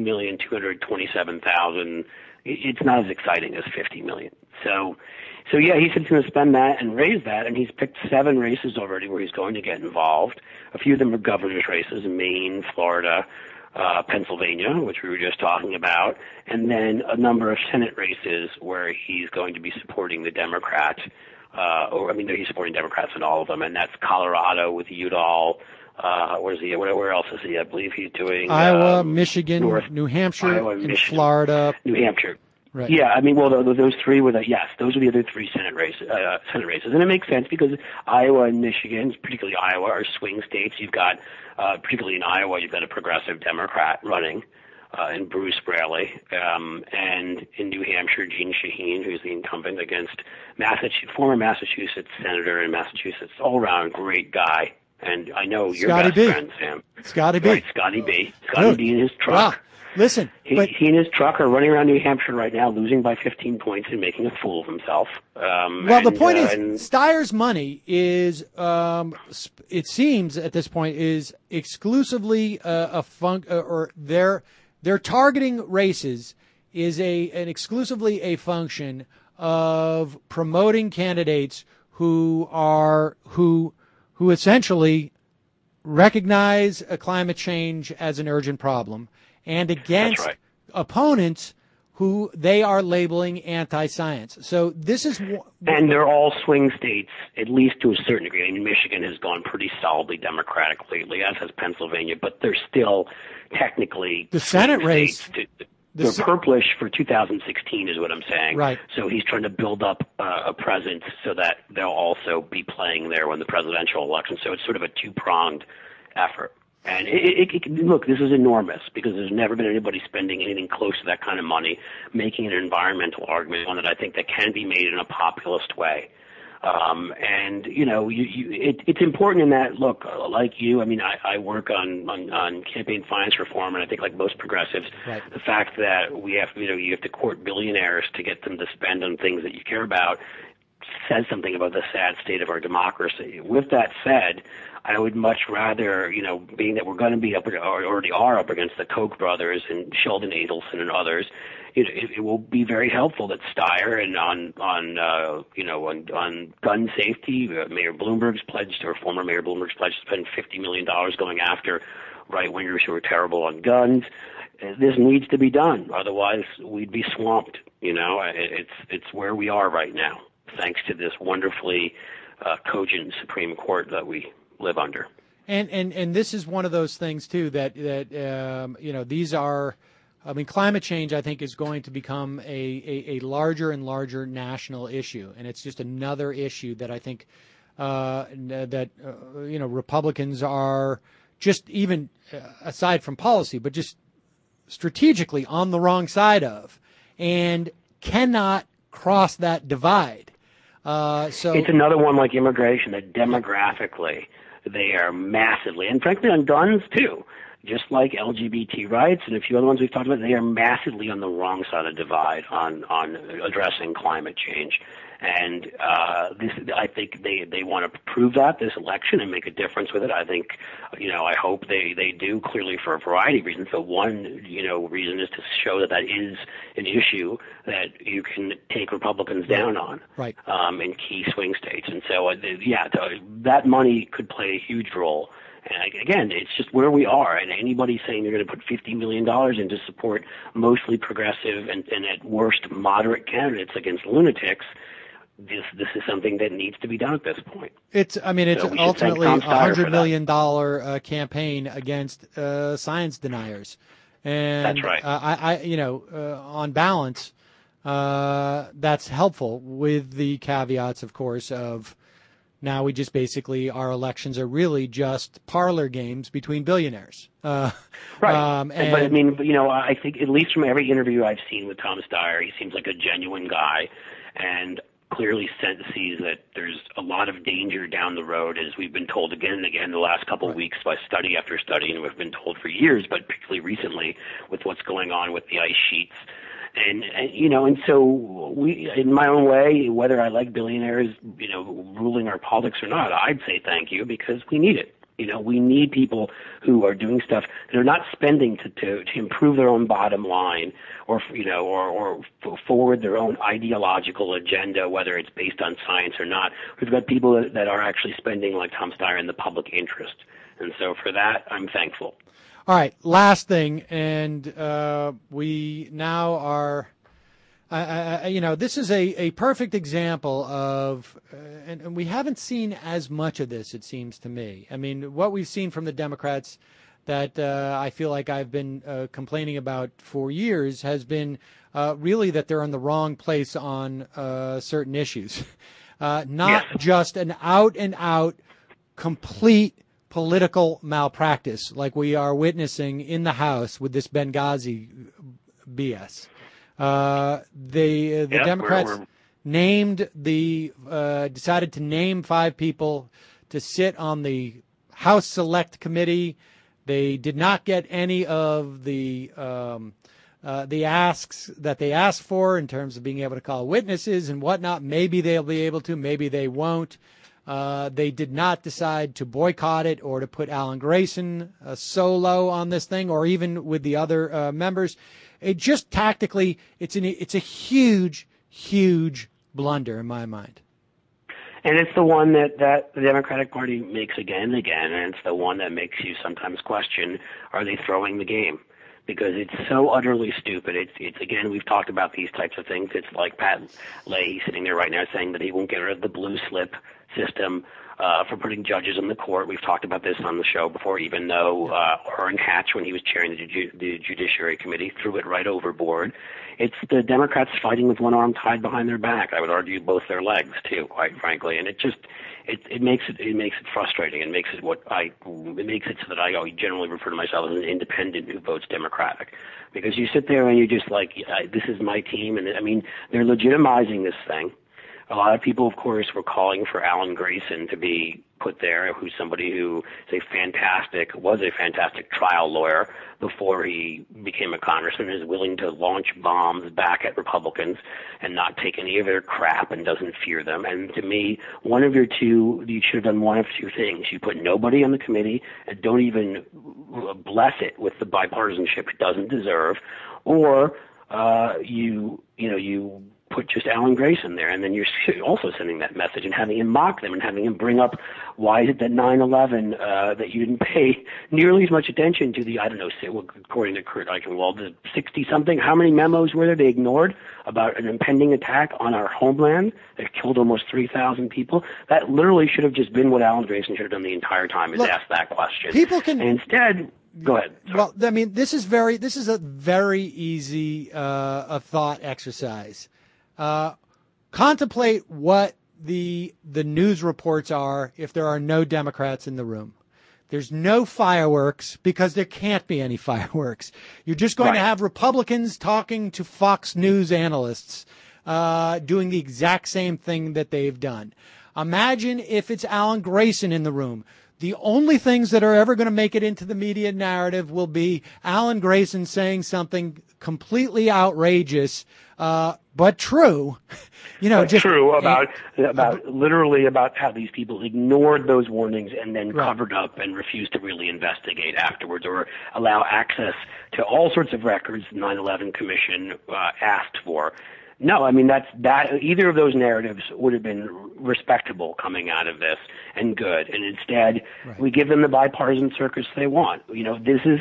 $42,227,000, it's not as exciting as $50 million. So yeah, he said he's going to spend that and raise that, and he's picked 7 races already where he's going to get involved. A few of them are governor's races: Maine, Florida, Pennsylvania, which we were just talking about, and then a number of Senate races where he's going to be supporting the Democrat. He's supporting Democrats in all of them, and that's Colorado with Udall. Where else is he? I believe he's doing Iowa, Michigan, New Hampshire, and Florida. New Hampshire. Right. Yeah, those three were those are the other 3 Senate races, and it makes sense because Iowa and Michigan, particularly Iowa, are swing states. You've got, particularly in Iowa, you've got a progressive Democrat running, in Bruce Braley, and in New Hampshire, Jeanne Shaheen, who's the incumbent, against former Massachusetts senator in Massachusetts, all-around great guy, And I know you're Scotty best B. friend, Sam. Scotty B. Right, Scotty B. Scotty B in his truck. Wow. Listen, He and his truck are running around New Hampshire right now, losing by 15 points and making a fool of himself. The point is, Steyer's money is, it seems at this point, is exclusively or their targeting races is exclusively a function of promoting candidates who essentially recognize climate change as an urgent problem, and against opponents who they are labeling anti-science. So this is... And they're all swing states, at least to a certain degree. I mean, Michigan has gone pretty solidly Democratic lately, as has Pennsylvania, but they're still technically... The Senate race... They're purplish for 2016 is what I'm saying. Right. So he's trying to build up a presence so that they'll also be playing there when the presidential election. So it's sort of a two-pronged effort. And look, this is enormous because there's never been anybody spending anything close to that kind of money, making an environmental argument, one that I think that can be made in a populist way. And it's important in that, look, like you, I mean, I work on campaign finance reform, and I think like most progressives, the fact that we have, you have to court billionaires to get them to spend on things that you care about says something about the sad state of our democracy. With that said, I would much rather, being that we're going to be up, or already are up against the Koch brothers and Sheldon Adelson and others, it will be very helpful that Steyer and on gun safety, Mayor Bloomberg's pledged, or former Mayor Bloomberg's pledged to spend $50 million going after right-wingers who are terrible on guns. This needs to be done. Otherwise, we'd be swamped. It's where we are right now, thanks to this wonderfully cogent Supreme Court that we live under. And this is one of those things too that these are, I mean, climate change I think is going to become a larger and larger national issue, and it's just another issue that I think Republicans are just, even aside from policy, but just strategically on the wrong side of, and cannot cross that divide. So it's another one like immigration that demographically they are massively, and frankly on guns too, just like LGBT rights and a few other ones we've talked about, they are massively on the wrong side of the divide on addressing climate change. And I think they want to prove that this election and make a difference with it. I think, I hope they do, clearly for a variety of reasons. But one, reason is to show that is an issue that you can take Republicans down on, right, in key swing states. And so, that money could play a huge role. And again, it's just where we are. And anybody saying they're going to put $50 million in to support mostly progressive and at worst moderate candidates against lunatics, this is something that needs to be done at this point. It's ultimately a $100 million campaign against science deniers. And that's right. On balance, that's helpful, with the caveats, of course, of now we just basically, our elections are really just parlor games between billionaires. Right. But I mean, I think at least from every interview I've seen with Tom Steyer, he seems like a genuine guy, and clearly sees that there's a lot of danger down the road, as we've been told again and again the last couple of weeks by study after study, and we've been told for years, but particularly recently with what's going on with the ice sheets. And so we, in my own way, whether I like billionaires, ruling our politics or not, I'd say thank you, because we need it. We need people who are doing stuff that are not spending to improve their own bottom line or forward their own ideological agenda, whether it's based on science or not. We've got people that are actually spending, like Tom Steyer, in the public interest. And so for that, I'm thankful. All right, last thing, and we now are, this is a perfect example of, and we haven't seen as much of this, it seems to me. I mean, what we've seen from the Democrats that I feel like I've been complaining about for years has been really that they're in the wrong place on certain issues. Not just an out-and-out, complete political malpractice like we are witnessing in the House with this Benghazi BS. The Democrats decided to name 5 people to sit on the House Select Committee. They did not get any of the asks that they asked for in terms of being able to call witnesses and whatnot. Maybe they'll be able to, maybe they won't. They did not decide to boycott it or to put Alan Grayson solo on this thing, or even with the other members. It just tactically, it's a huge, huge blunder in my mind. And it's the one that the Democratic Party makes again and again, and it's the one that makes you sometimes question, are they throwing the game? Because it's so utterly stupid. It's again, we've talked about these types of things. It's like Pat Leahy sitting there right now saying that he won't get rid of the blue slip system for putting judges in the court. We've talked about this on the show before, even though Orrin Hatch, when he was chairing the Judiciary Committee, threw it right overboard. It's the Democrats fighting with one arm tied behind their back. I would argue both their legs too, quite frankly. And it makes it frustrating. It makes it so that I generally refer to myself as an independent who votes Democratic, because you sit there and you just like, this is my team, and I mean they're legitimizing this thing. A lot of people, of course, were calling for Alan Grayson to be put there, who's somebody who was a fantastic trial lawyer before he became a congressman, is willing to launch bombs back at Republicans and not take any of their crap and doesn't fear them. And to me, you should have done one of two things. You put nobody on the committee and don't even bless it with the bipartisanship it doesn't deserve, or you put just Alan Grayson there, and then you're also sending that message and having him mock them and having him bring up, why is it that 9/11 that you didn't pay nearly as much attention to the, according to Kurt Eichenwald, the 60-something, how many memos were there they ignored about an impending attack on our homeland that killed almost 3,000 people? That literally should have just been what Alan Grayson should have done the entire time, is ask that question. People can... And instead... Go ahead. Sorry. Well, I mean, this is a very easy a thought exercise. Contemplate what the news reports are if there are no Democrats in the room. There's no fireworks because there can't be any fireworks. You're just going to have Republicans talking to Fox News analysts, doing the exact same thing that they've done. Imagine if it's Alan Grayson in the room. The only things that are ever going to make it into the media narrative will be Alan Grayson saying something completely outrageous, but true. True about how these people ignored those warnings and then covered up and refused to really investigate afterwards or allow access to all sorts of records the 9/11 Commission asked for. No, I mean that either of those narratives would have been respectable coming out of this and good. And instead, we give them the bipartisan circus they want. This is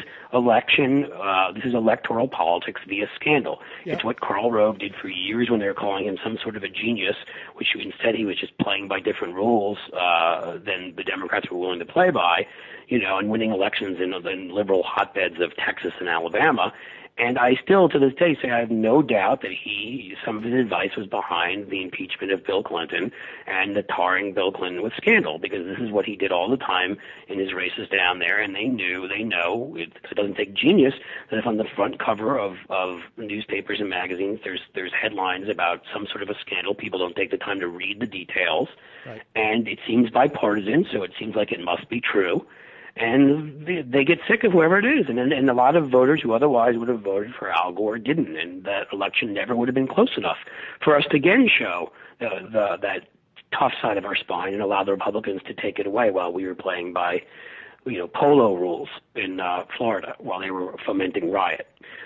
this is electoral politics via scandal. Yeah. It's what Karl Rove did for years when they were calling him some sort of a genius, which instead he was just playing by different rules than the Democrats were willing to play by, and winning elections in liberal hotbeds of Texas and Alabama. And I still, to this day, say I have no doubt that some of his advice was behind the impeachment of Bill Clinton and the tarring Bill Clinton with scandal, because this is what he did all the time in his races down there, and they know, it doesn't take genius, that if on the front cover of newspapers and magazines there's headlines about some sort of a scandal, people don't take the time to read the details. Right. And it seems bipartisan, so it seems like it must be true. And they get sick of whoever it is. And a lot of voters who otherwise would have voted for Al Gore didn't. And that election never would have been close enough for us to again show that tough side of our spine and allow the Republicans to take it away while we were playing by, polo rules in Florida while they were fomenting riot.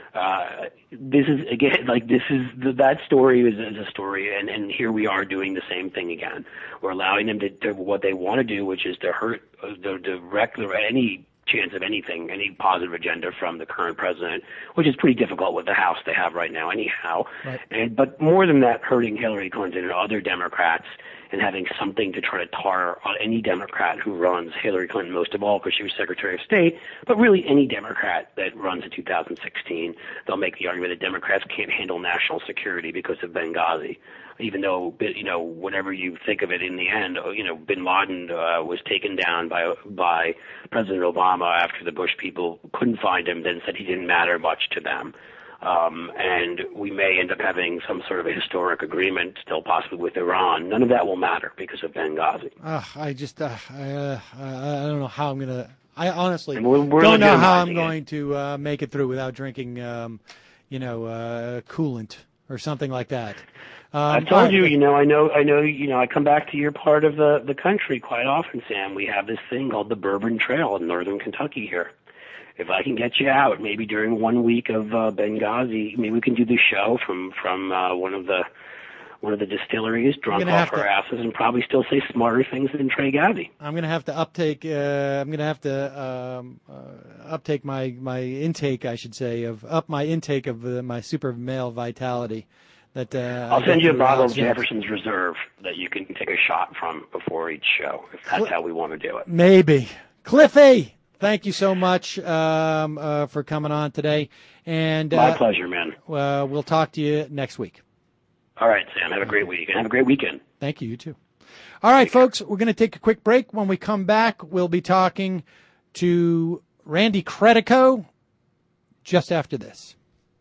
That story is a story, and here we are doing the same thing again. We're allowing them to what they want to do, which is to hurt, any chance of anything, any positive agenda from the current president, which is pretty difficult with the House they have right now anyhow. Right. But more than that, hurting Hillary Clinton and other Democrats and having something to try to tar on any Democrat who runs, Hillary Clinton most of all because she was Secretary of State, but really any Democrat that runs in 2016. They'll make the argument that Democrats can't handle national security because of Benghazi. Even though, whatever you think of it in the end, bin Laden was taken down by President Obama after the Bush people couldn't find him, then said he didn't matter much to them. and we may end up having some sort of a historic agreement, still possibly with Iran. None of that will matter because of Benghazi. I don't know how I'm going to. I honestly And we're don't know how I'm legitimizing going to make it through without drinking, coolant or something like that. I told you, I know, I come back to your part of the country quite often, Sam. We have this thing called the Bourbon Trail in northern Kentucky here. If I can get you out, maybe during 1 week of Benghazi, maybe we can do the show from one of the distilleries, drunk off our asses, and probably still say smarter things than Trey Gowdy. I'm going to have to uptake. I'm going to have to uptake my intake, I should say, up my intake of my super male vitality. That I'll send you a bottle of Jefferson's Reserve that you can take a shot from before each show, if that's how we want to do it. Maybe. Cliffy, thank you so much for coming on today. And my pleasure, man. We'll talk to you next week. All right, Sam. Have a great week and have a great weekend. Thank you. You too. All right, folks, we're going to take a quick break. When we come back, we'll be talking to Randy Credico just after this.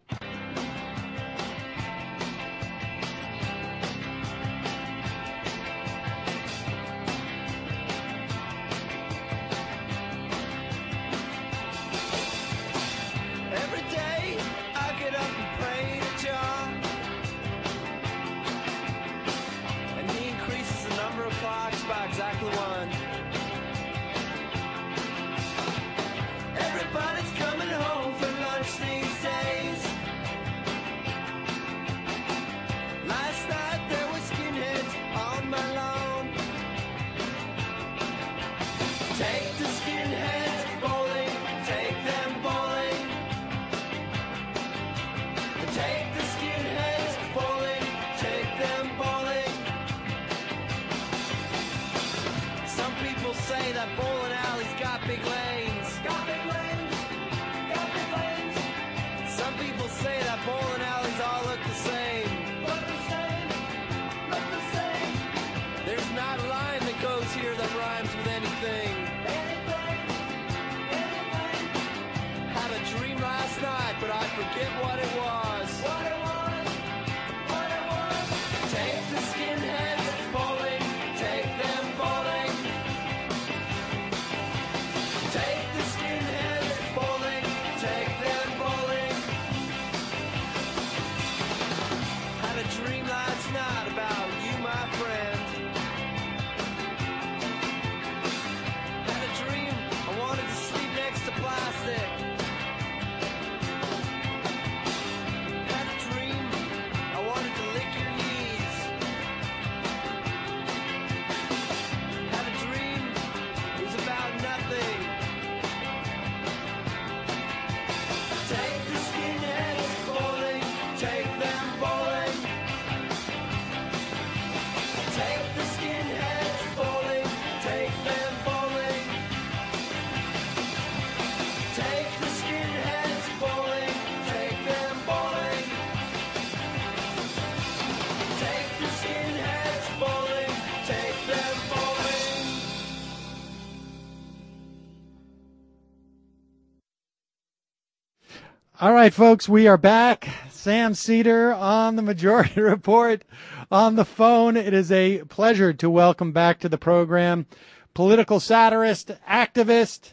All right, folks, we are back. Sam Seder on the Majority Report on the phone. It is a pleasure to welcome back to the program political satirist, activist,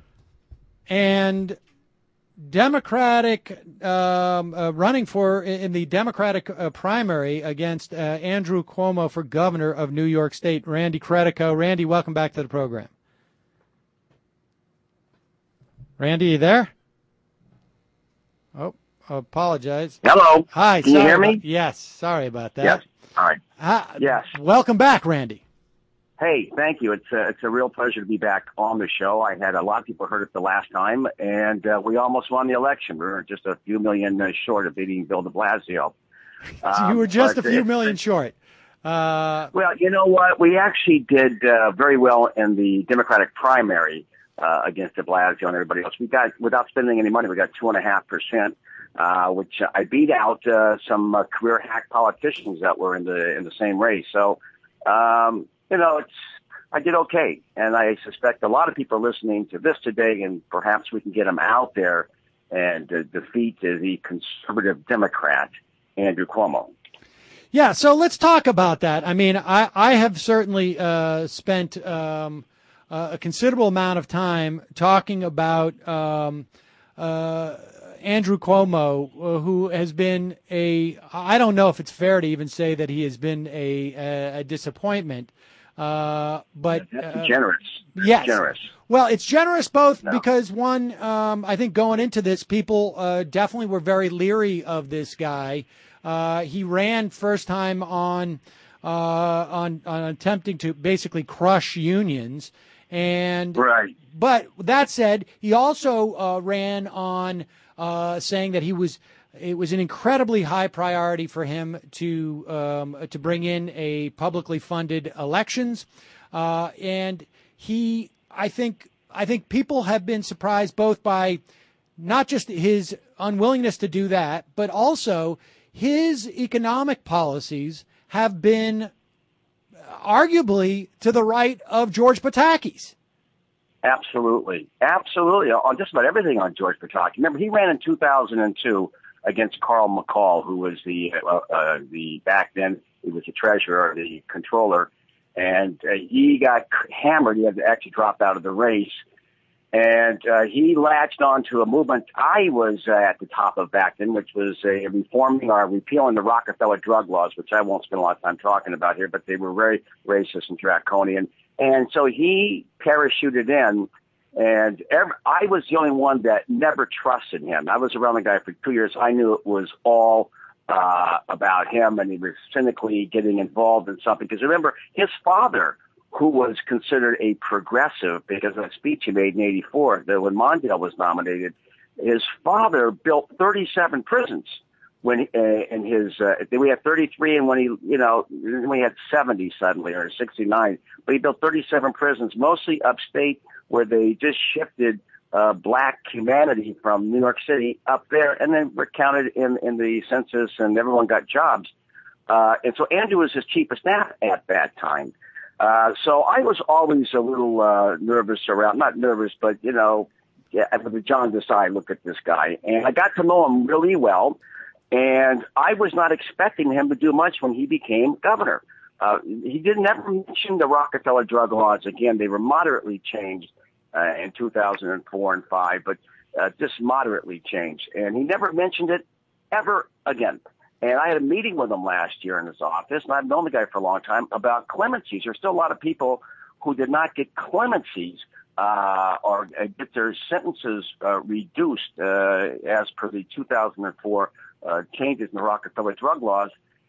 and Democratic running for in the Democratic primary against Andrew Cuomo for governor of New York State, Randy Credico. Randy, welcome back to the program. Randy, you there? Oh, I apologize. Hello. Hi. Can you hear me? Yes. Sorry about that. Yes. All right. Yes. Welcome back, Randy. Hey, thank you. It's a real pleasure to be back on the show. I had a lot of people heard it the last time, and we almost won the election. We were just a few million short of beating Bill de Blasio. You were just a few million short. Well, you know what? We actually did very well in the Democratic primary against de Blasio and everybody else. We got, without spending any money, we got 2.5%, which I beat out some career hack politicians that were in the same race. So, you know, I did okay, and I suspect a lot of people are listening to this today, and perhaps we can get them out there and defeat the conservative Democrat, Andrew Cuomo. Yeah, so let's talk about that. I mean, I have certainly spent a considerable amount of time talking about Andrew Cuomo, who has been I don't know if it's fair to even say that he has been a disappointment, but that's generous. Yes. Generous. Well, it's generous both because one, I think going into this, people definitely were very leery of this guy. He ran first time on attempting to basically crush unions, and right. But that said, he also ran on saying that it was an incredibly high priority for him to bring in a publicly funded elections, and I think people have been surprised both by not just his unwillingness to do that, but also his economic policies have been arguably to the right of George Pataki's. Absolutely. On just about everything on George Pataki. Remember, he ran in 2002 against Carl McCall, who was the back then he was the treasurer, the controller, and he got hammered. He had to actually drop out of the race. And he latched onto a movement I was at the top of back then, which was repealing the Rockefeller drug laws, which I won't spend a lot of time talking about here, but they were very racist and draconian. And so he parachuted in, and I was the only one that never trusted him. I was around the guy for 2 years. I knew it was all about him, and he was cynically getting involved in something. Because remember, his father, who was considered a progressive because of a speech he made in '84, that when Mondale was nominated, his father built 37 prisons when we had 33, and when we had 70 suddenly, or 69. But he built 37 prisons, mostly upstate, where they just shifted black humanity from New York City up there, and then were counted in the census, and everyone got jobs. And so Andrew was his chief of staff at that time. So I was always a little nervous around, not nervous, but, with the jaundiced eye, look at this guy. And I got to know him really well, and I was not expecting him to do much when he became governor. He didn't ever mention the Rockefeller drug laws again. They were moderately changed in 2004 and 5, but just moderately changed. And he never mentioned it ever again. And I had a meeting with him last year in his office, and I've known the guy for a long time, about clemencies. There's still a lot of people who did not get clemencies or get their sentences reduced as per the 2004 changes in the Rockefeller drug laws.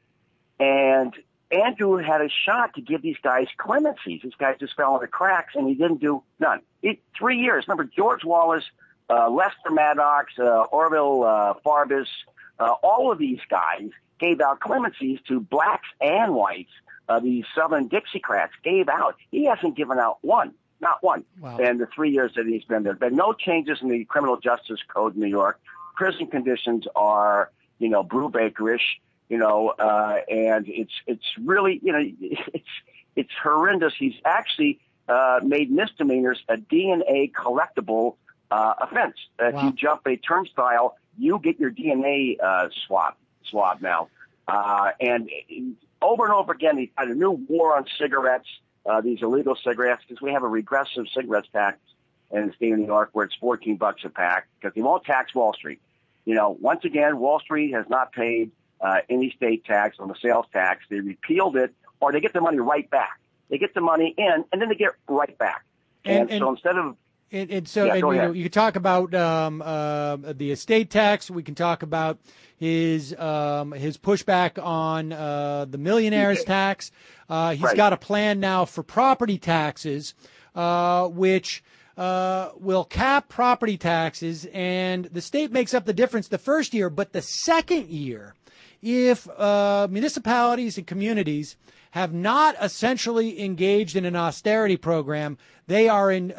And Andrew had a shot to give these guys clemencies. These guys just fell in the cracks, and he didn't do none. 3 years. Remember, George Wallace, Lester Maddox, Orville Farbus, all of these guys gave out clemencies to blacks and whites. These Southern Dixiecrats gave out. He hasn't given out one, not one. Wow. And the 3 years that he's been there, there have been no changes in the criminal justice code in New York. Prison conditions are, Brewbakerish, and it's really, it's horrendous. He's actually made misdemeanors a DNA collectible offense. If you jump a turnstile, you get your DNA swab now. And over and over again, he's had a new war on cigarettes, these illegal cigarettes, because we have a regressive cigarettes tax in the state of New York where it's $14 a pack, because they won't tax Wall Street. Once again, Wall Street has not paid any state tax on the sales tax. They repealed it, or they get the money right back. They get the money in, and then they get right back. And so instead of you can talk about the estate tax. We can talk about his pushback on the millionaire's tax. He's got a plan now for property taxes, which will cap property taxes, and the state makes up the difference the first year. But the second year, if municipalities and communities have not essentially engaged in an austerity program, they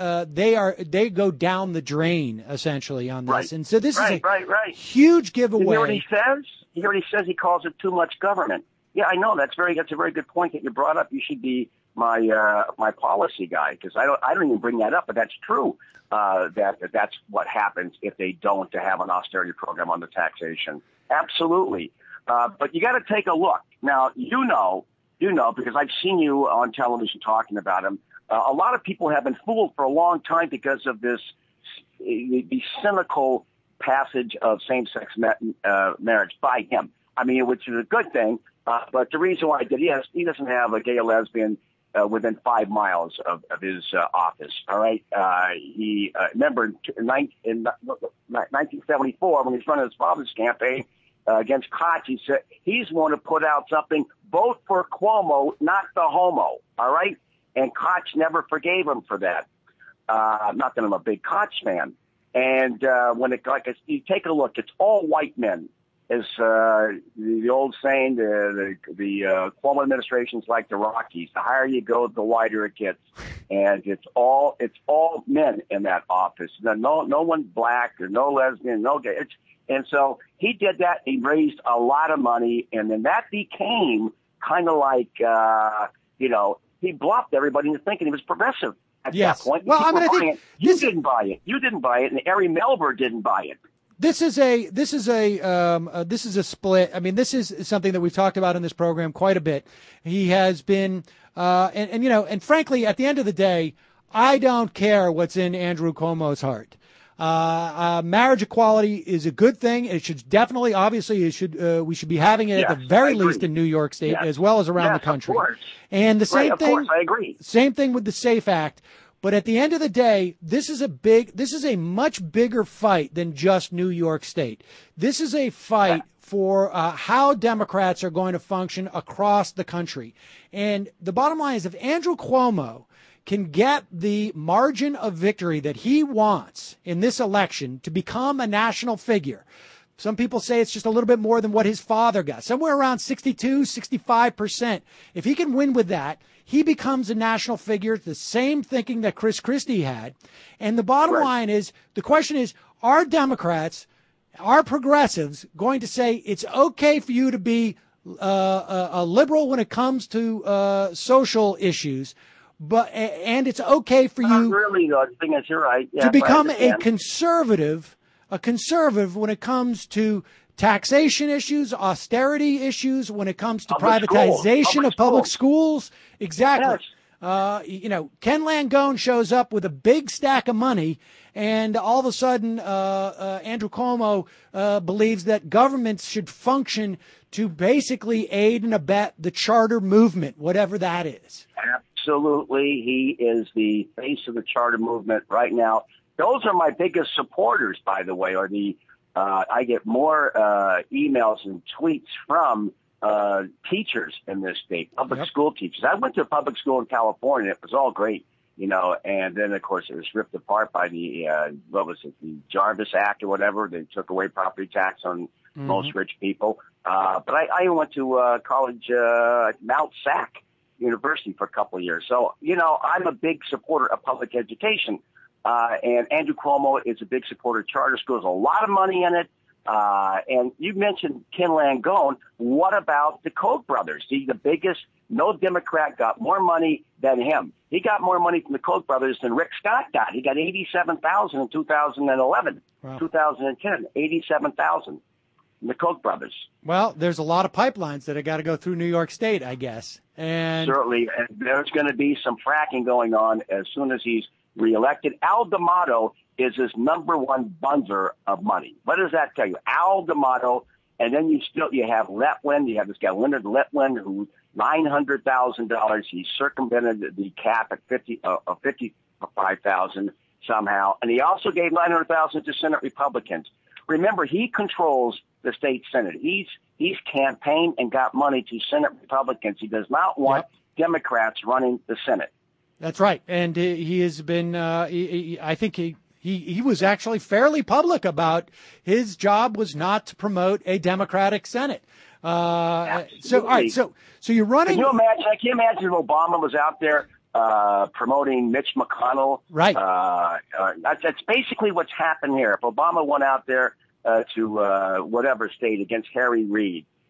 go down the drain essentially on this. Right. And so this is a huge giveaway. You hear what he says? He already says he calls it too much government. Yeah, I know. That's a very good point that you brought up. You should be my policy guy, because I don't even bring that up, but that's true. That's what happens if they don't have an austerity program on the taxation. Absolutely. But you got to take a look. Now, you know, because I've seen you on television talking about him. A lot of people have been fooled for a long time because of the cynical passage of same-sex marriage by him. I mean, which is a good thing. But the reason why I did, yes, he doesn't have a gay or lesbian within 5 miles of his office. All right. He remember in 1974 when he was running his father's campaign against Koch, he said he's going to put out something vote for Cuomo, not the homo. All right. And Koch never forgave him for that. Not that I'm a big Koch fan. And when you take a look, it's all white men. As the old saying, the Cuomo administration's like the Rockies. The higher you go, the wider it gets, and it's all men in that office. No one black or no lesbian, no gay. And so he did that. He raised a lot of money, and then that became kind of like he bluffed everybody into thinking he was progressive at that point. Well, I mean, I think you didn't buy it. You didn't buy it, and Ari Melber didn't buy it. This is a split. I mean, this is something that we've talked about in this program quite a bit. He has been, and frankly, at the end of the day, I don't care what's in Andrew Cuomo's heart. Marriage equality is a good thing. It should definitely, obviously, we should be having it at the very least in New York State as well as around the country. Of course. And the same thing. Of course, I agree. Same thing with the SAFE Act. But at the end of the day, this is a much bigger fight than just New York State. This is a fight for how Democrats are going to function across the country. And the bottom line is if Andrew Cuomo can get the margin of victory that he wants in this election to become a national figure, some people say it's just a little bit more than what his father got, somewhere around 62, 65%. If he can win with that, he becomes a national figure, the same thinking that Chris Christie had. And the bottom line is, the question is, are Democrats, are progressives going to say it's okay for you to be a liberal when it comes to social issues, and it's okay for you really, the thing is, you're right. to become a conservative when it comes to taxation issues, austerity issues, when it comes to privatization of public schools. Exactly. Yes. Ken Langone shows up with a big stack of money, and all of a sudden, Andrew Cuomo believes that governments should function to basically aid and abet the charter movement, whatever that is. Absolutely. He is the face of the charter movement right now. Those are my biggest supporters, by the way, I get more emails and tweets from teachers in this state, public school teachers. I went to a public school in California. It was all great, and then, of course, it was ripped apart by the the Jarvis Act or whatever. They took away property tax on most rich people. But I went to college, Mount Sac University for a couple of years. So, I'm a big supporter of public education. And Andrew Cuomo is a big supporter of charter schools, a lot of money in it. And you mentioned Ken Langone. What about the Koch brothers? The biggest, no Democrat got more money than him. He got more money from the Koch brothers than Rick Scott got. He got $87,000 in 2011, 2010, $87,000 from the Koch brothers. Well, there's a lot of pipelines that have got to go through New York State, I guess. And certainly, and there's going to be some fracking going on as soon as he's reelected. Al D'Amato is his number one bunzer of money. What does that tell you? Al D'Amato, and then you have Letwin. You have this guy Leonard Letwin, who $900,000. He circumvented the cap at $55,000 somehow, and he also gave $900,000 to Senate Republicans. Remember, he controls the state Senate. He's campaigned and got money to Senate Republicans. He does not want Democrats running the Senate. That's right, and he has been. I think he was actually fairly public about his job was not to promote a Democratic Senate. So all right, so you're running. Can you imagine? I can't imagine if Obama was out there promoting Mitch McConnell. Right. That's basically what's happened here. If Obama went out there to whatever state against Harry Reid,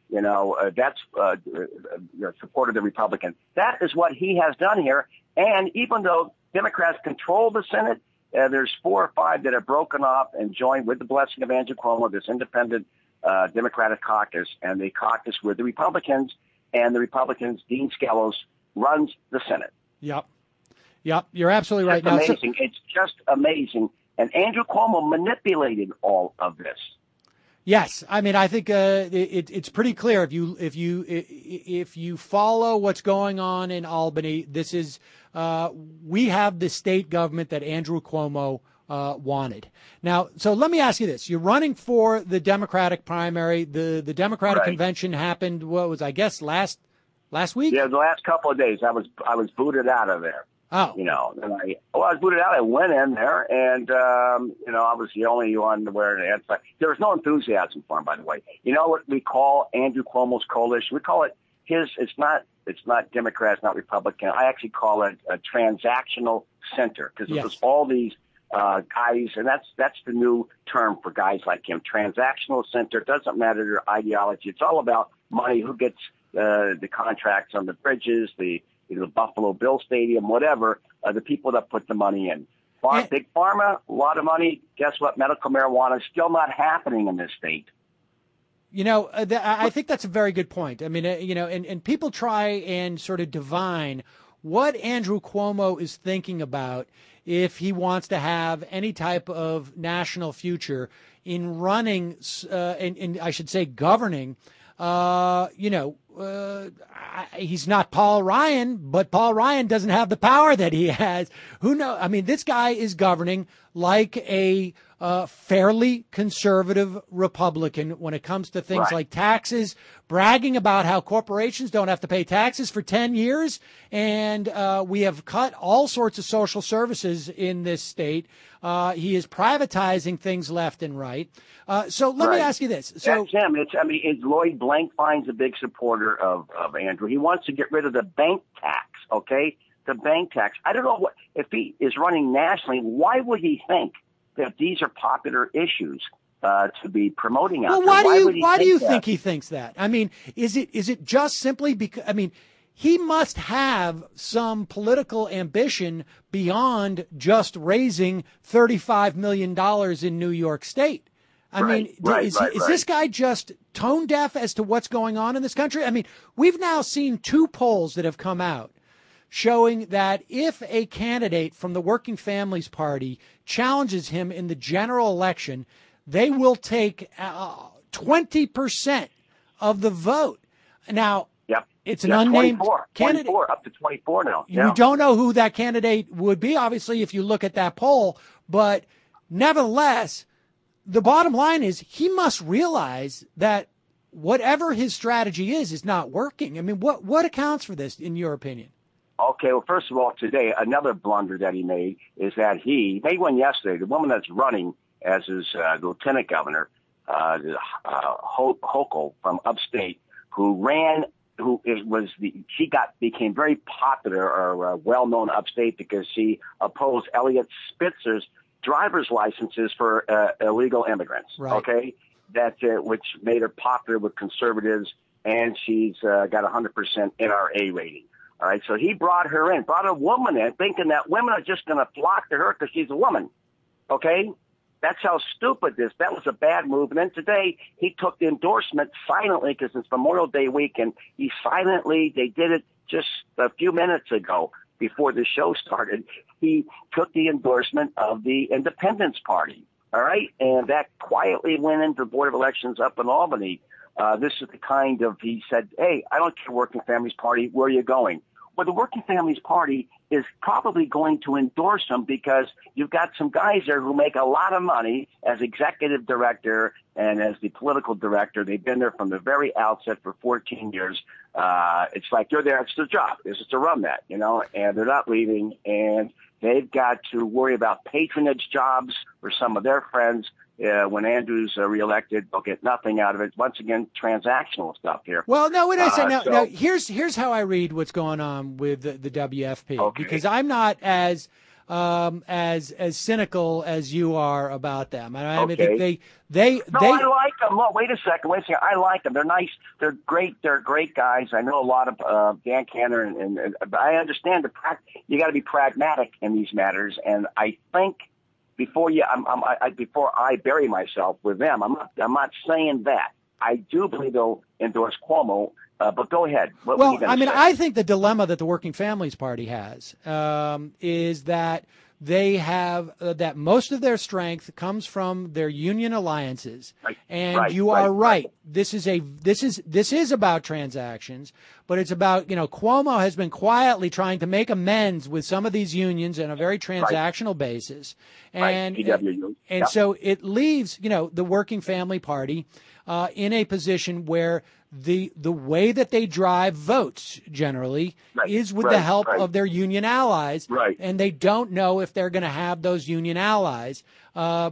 That's support of the Republicans. That is what he has done here. And even though Democrats control the Senate, there's 4 or 5 that have broken off and joined with the blessing of Andrew Cuomo, this independent Democratic caucus, and they caucus with the Republicans. And the Republicans, Dean Skelos, runs the Senate. Yep. You're absolutely right. Amazing. It's just amazing. And Andrew Cuomo manipulated all of this. Yes, I mean, I think it's pretty clear if you follow what's going on in Albany. This is we have the state government that Andrew Cuomo wanted. Now, so let me ask you this: you're running for the Democratic primary. The Democratic convention happened. What was, I guess, last week? Yeah, the last couple of days. I was booted out of there. Oh, and I was booted out. I went in there, and I was the only one to wear an ad. There was no enthusiasm for him, by the way. You know what we call Andrew Cuomo's coalition? We call it his. It's not Democrats, not Republican. I actually call it a transactional center, because it was all these guys, and that's the new term for guys like him. Transactional center. It doesn't matter their ideology. It's all about money. Who gets the contracts on the bridges, the Buffalo Bill Stadium, whatever, the people that put the money in. Big Pharma, a lot of money. Guess what? Medical marijuana is still not happening in this state. I think that's a very good point. I mean, and people try and sort of divine what Andrew Cuomo is thinking about if he wants to have any type of national future in running, and I should say governing, he's not Paul Ryan, but Paul Ryan doesn't have the power that he has. Who knows? I mean, this guy is governing like a fairly conservative Republican when it comes to things like taxes, bragging about how corporations don't have to pay taxes for 10 years. And we have cut all sorts of social services in this state. He is privatizing things left and right. So let me ask you this. So that's him. Lloyd Blankfein's a big supporter of Andrew. He wants to get rid of the bank tax, okay? The bank tax. I don't know if he is running nationally, why would he think that these are popular issues to be promoting out there? Why do you think he thinks that? I mean, is it just simply because, I mean, he must have some political ambition beyond just raising $35 million in New York State. I mean, is this guy just tone deaf as to what's going on in this country? I mean, we've now seen 2 polls that have come out showing that if a candidate from the Working Families Party challenges him in the general election, they will take 20% of the vote. Now, it's an unnamed candidate. 24, up to 24 now. You don't know who that candidate would be, obviously, if you look at that poll. But nevertheless, the bottom line is he must realize that whatever his strategy is not working. I mean, what accounts for this, in your opinion? Okay, well, first of all, today, another blunder that he made is that he made one yesterday. The woman that's running as his lieutenant governor, Hochul from upstate, became very popular or well-known upstate because she opposed Eliot Spitzer's driver's licenses for illegal immigrants. Right. Okay, which made her popular with conservatives, and she's got 100% NRA rating. All right, so he brought a woman in, thinking that women are just going to flock to her because she's a woman. Okay, that's how stupid that was a bad move. And then today he took the endorsement silently because it's Memorial Day weekend. They did it just a few minutes ago before the show started. He took the endorsement of the Independence Party. All right, and that quietly went into the Board of Elections up in Albany. This is the kind of, he said, hey, I don't care, Working Families Party, where are you going? Well, the Working Families Party is probably going to endorse him because you've got some guys there who make a lot of money as executive director and as the political director. They've been there from the very outset for 14 years. It's like they're there. It's their job. It's just to run that, and they're not leaving. And they've got to worry about patronage jobs for some of their friends. When Andrew's reelected, they'll get nothing out of it. Once again, transactional stuff here. Well, no, what I say now, here's how I read what's going on with the WFP, okay. because I'm not as as cynical as you are about them. I mean, Okay. they I like them. Well, wait a second. I like them. They're nice. They're great. They're great guys. I know a lot of Dan Canner, and I understand you got to be pragmatic in these matters. And I think before I bury myself with them, I'm not saying that. I do believe they'll endorse Cuomo. But go ahead. What were you gonna say? I think the dilemma that the Working Families Party has is that they have that most of their strength comes from their union alliances, and you are right. This is about transactions, but it's about Cuomo has been quietly trying to make amends with some of these unions on a very transactional basis, and so it leaves the Working Family Party in a position where the way that they drive votes generally is with the help of their union allies, and they don't know if they're going to have those union allies. I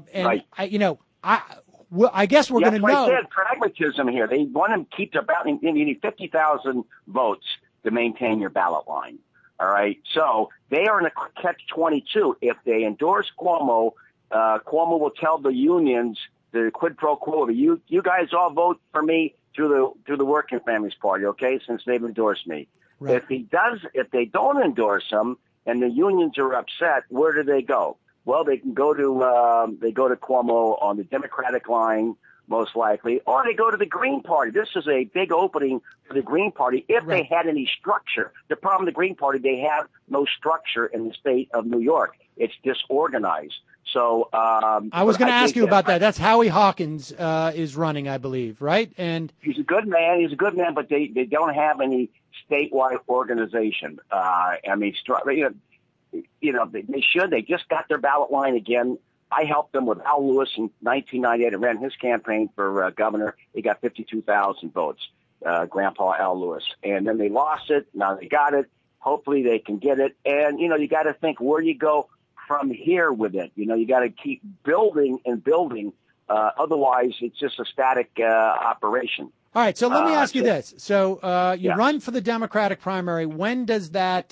guess we're going to know. I said pragmatism here. They want to keep their ballot. You need 50,000 votes to maintain your ballot line. All right, so they are in a catch-22. If they endorse Cuomo, Cuomo will tell the unions, the quid pro quo, you guys all vote for me through the Working Families Party, okay? Since they've endorsed me. Right. If they don't endorse him and the unions are upset, where do they go? Well, they can go to Cuomo on the Democratic line, most likely, or they go to the Green Party. This is a big opening for the Green Party if they had any structure. The problem with the Green Party, they have no structure in the state of New York. It's disorganized. So I was going to ask you about that. That's Howie Hawkins is running, I believe, right? And he's a good man, but they don't have any statewide organization. They should. They just got their ballot line again. I helped them with Al Lewis in 1998. I ran his campaign for governor. He got 52,000 votes, Grandpa Al Lewis. And then they lost it. Now they got it. Hopefully they can get it. And, you got to think where you go from here with it. You got to keep building and building. Otherwise, it's just a static operation. All right. So let me ask you this. So you run for the Democratic primary. When does that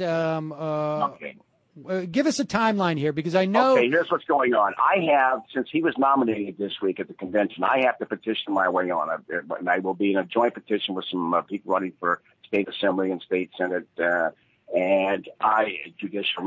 give us a timeline here? Because I know. Okay, here's what's going on. I have, since he was nominated this week at the convention, I have to petition my way on. And I will be in a joint petition with some people running for state assembly and state senate. And judicial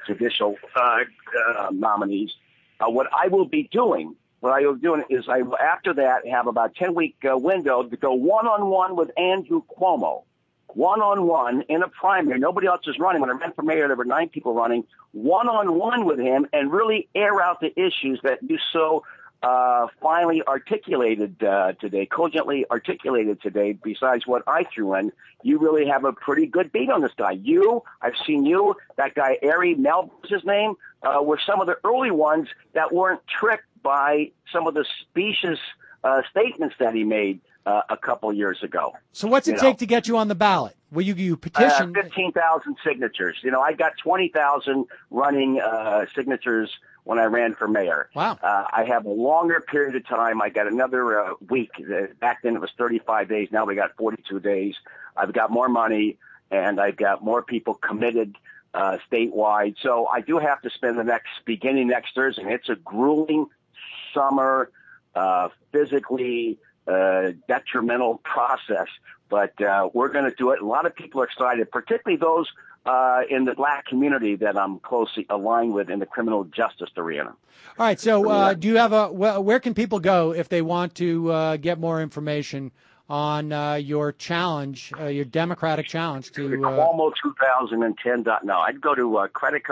nominees. What I will be doing is I will, after that, have about a 10-week window to go one-on-one with Andrew Cuomo. One-on-one in a primary. Nobody else is running. When I ran for mayor, there were 9 people running. One-on-one with him and really air out the issues that you so finally articulated today, cogently articulated today, besides what I threw in. You really have a pretty good beat on this guy. I've seen you, that guy, Ari Melb, was his name, were some of the early ones that weren't tricked by some of the specious statements that he made a couple years ago. So what's it take to get you on the ballot? Will you petition? 15,000 signatures. I got 20,000 running signatures when I ran for mayor. Wow. I have a longer period of time. I got another week. Back then it was 35 days. Now we got 42 days. I've got more money, and I've got more people committed statewide. So I do have to spend beginning next Thursday. It's a grueling summer, physically detrimental process, but we're going to do it. A lot of people are excited, particularly those in the black community that I'm closely aligned with in the criminal justice arena. All right. So do you have where can people go if they want to get more information on your challenge, your Democratic challenge to Cuomo2010.no? I'd go to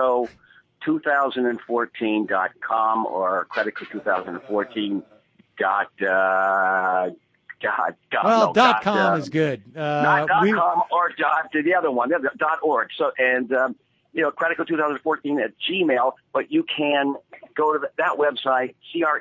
Credico2014.com or Credico2014. .com is good. Not .com or the other one, .org. So, and, Credico2014 at Gmail, but you can go to that website,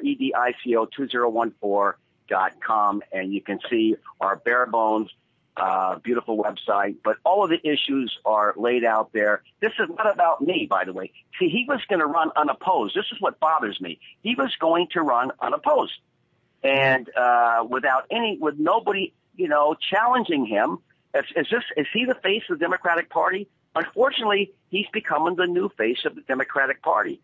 Credico2014.com, and you can see our bare bones, beautiful website. But all of the issues are laid out there. This is not about me, by the way. See, he was going to run unopposed. This is what bothers me. He was going to run unopposed. And with nobody, challenging him. Is he the face of the Democratic Party? unfortunately, he's becoming the new face of the Democratic Party.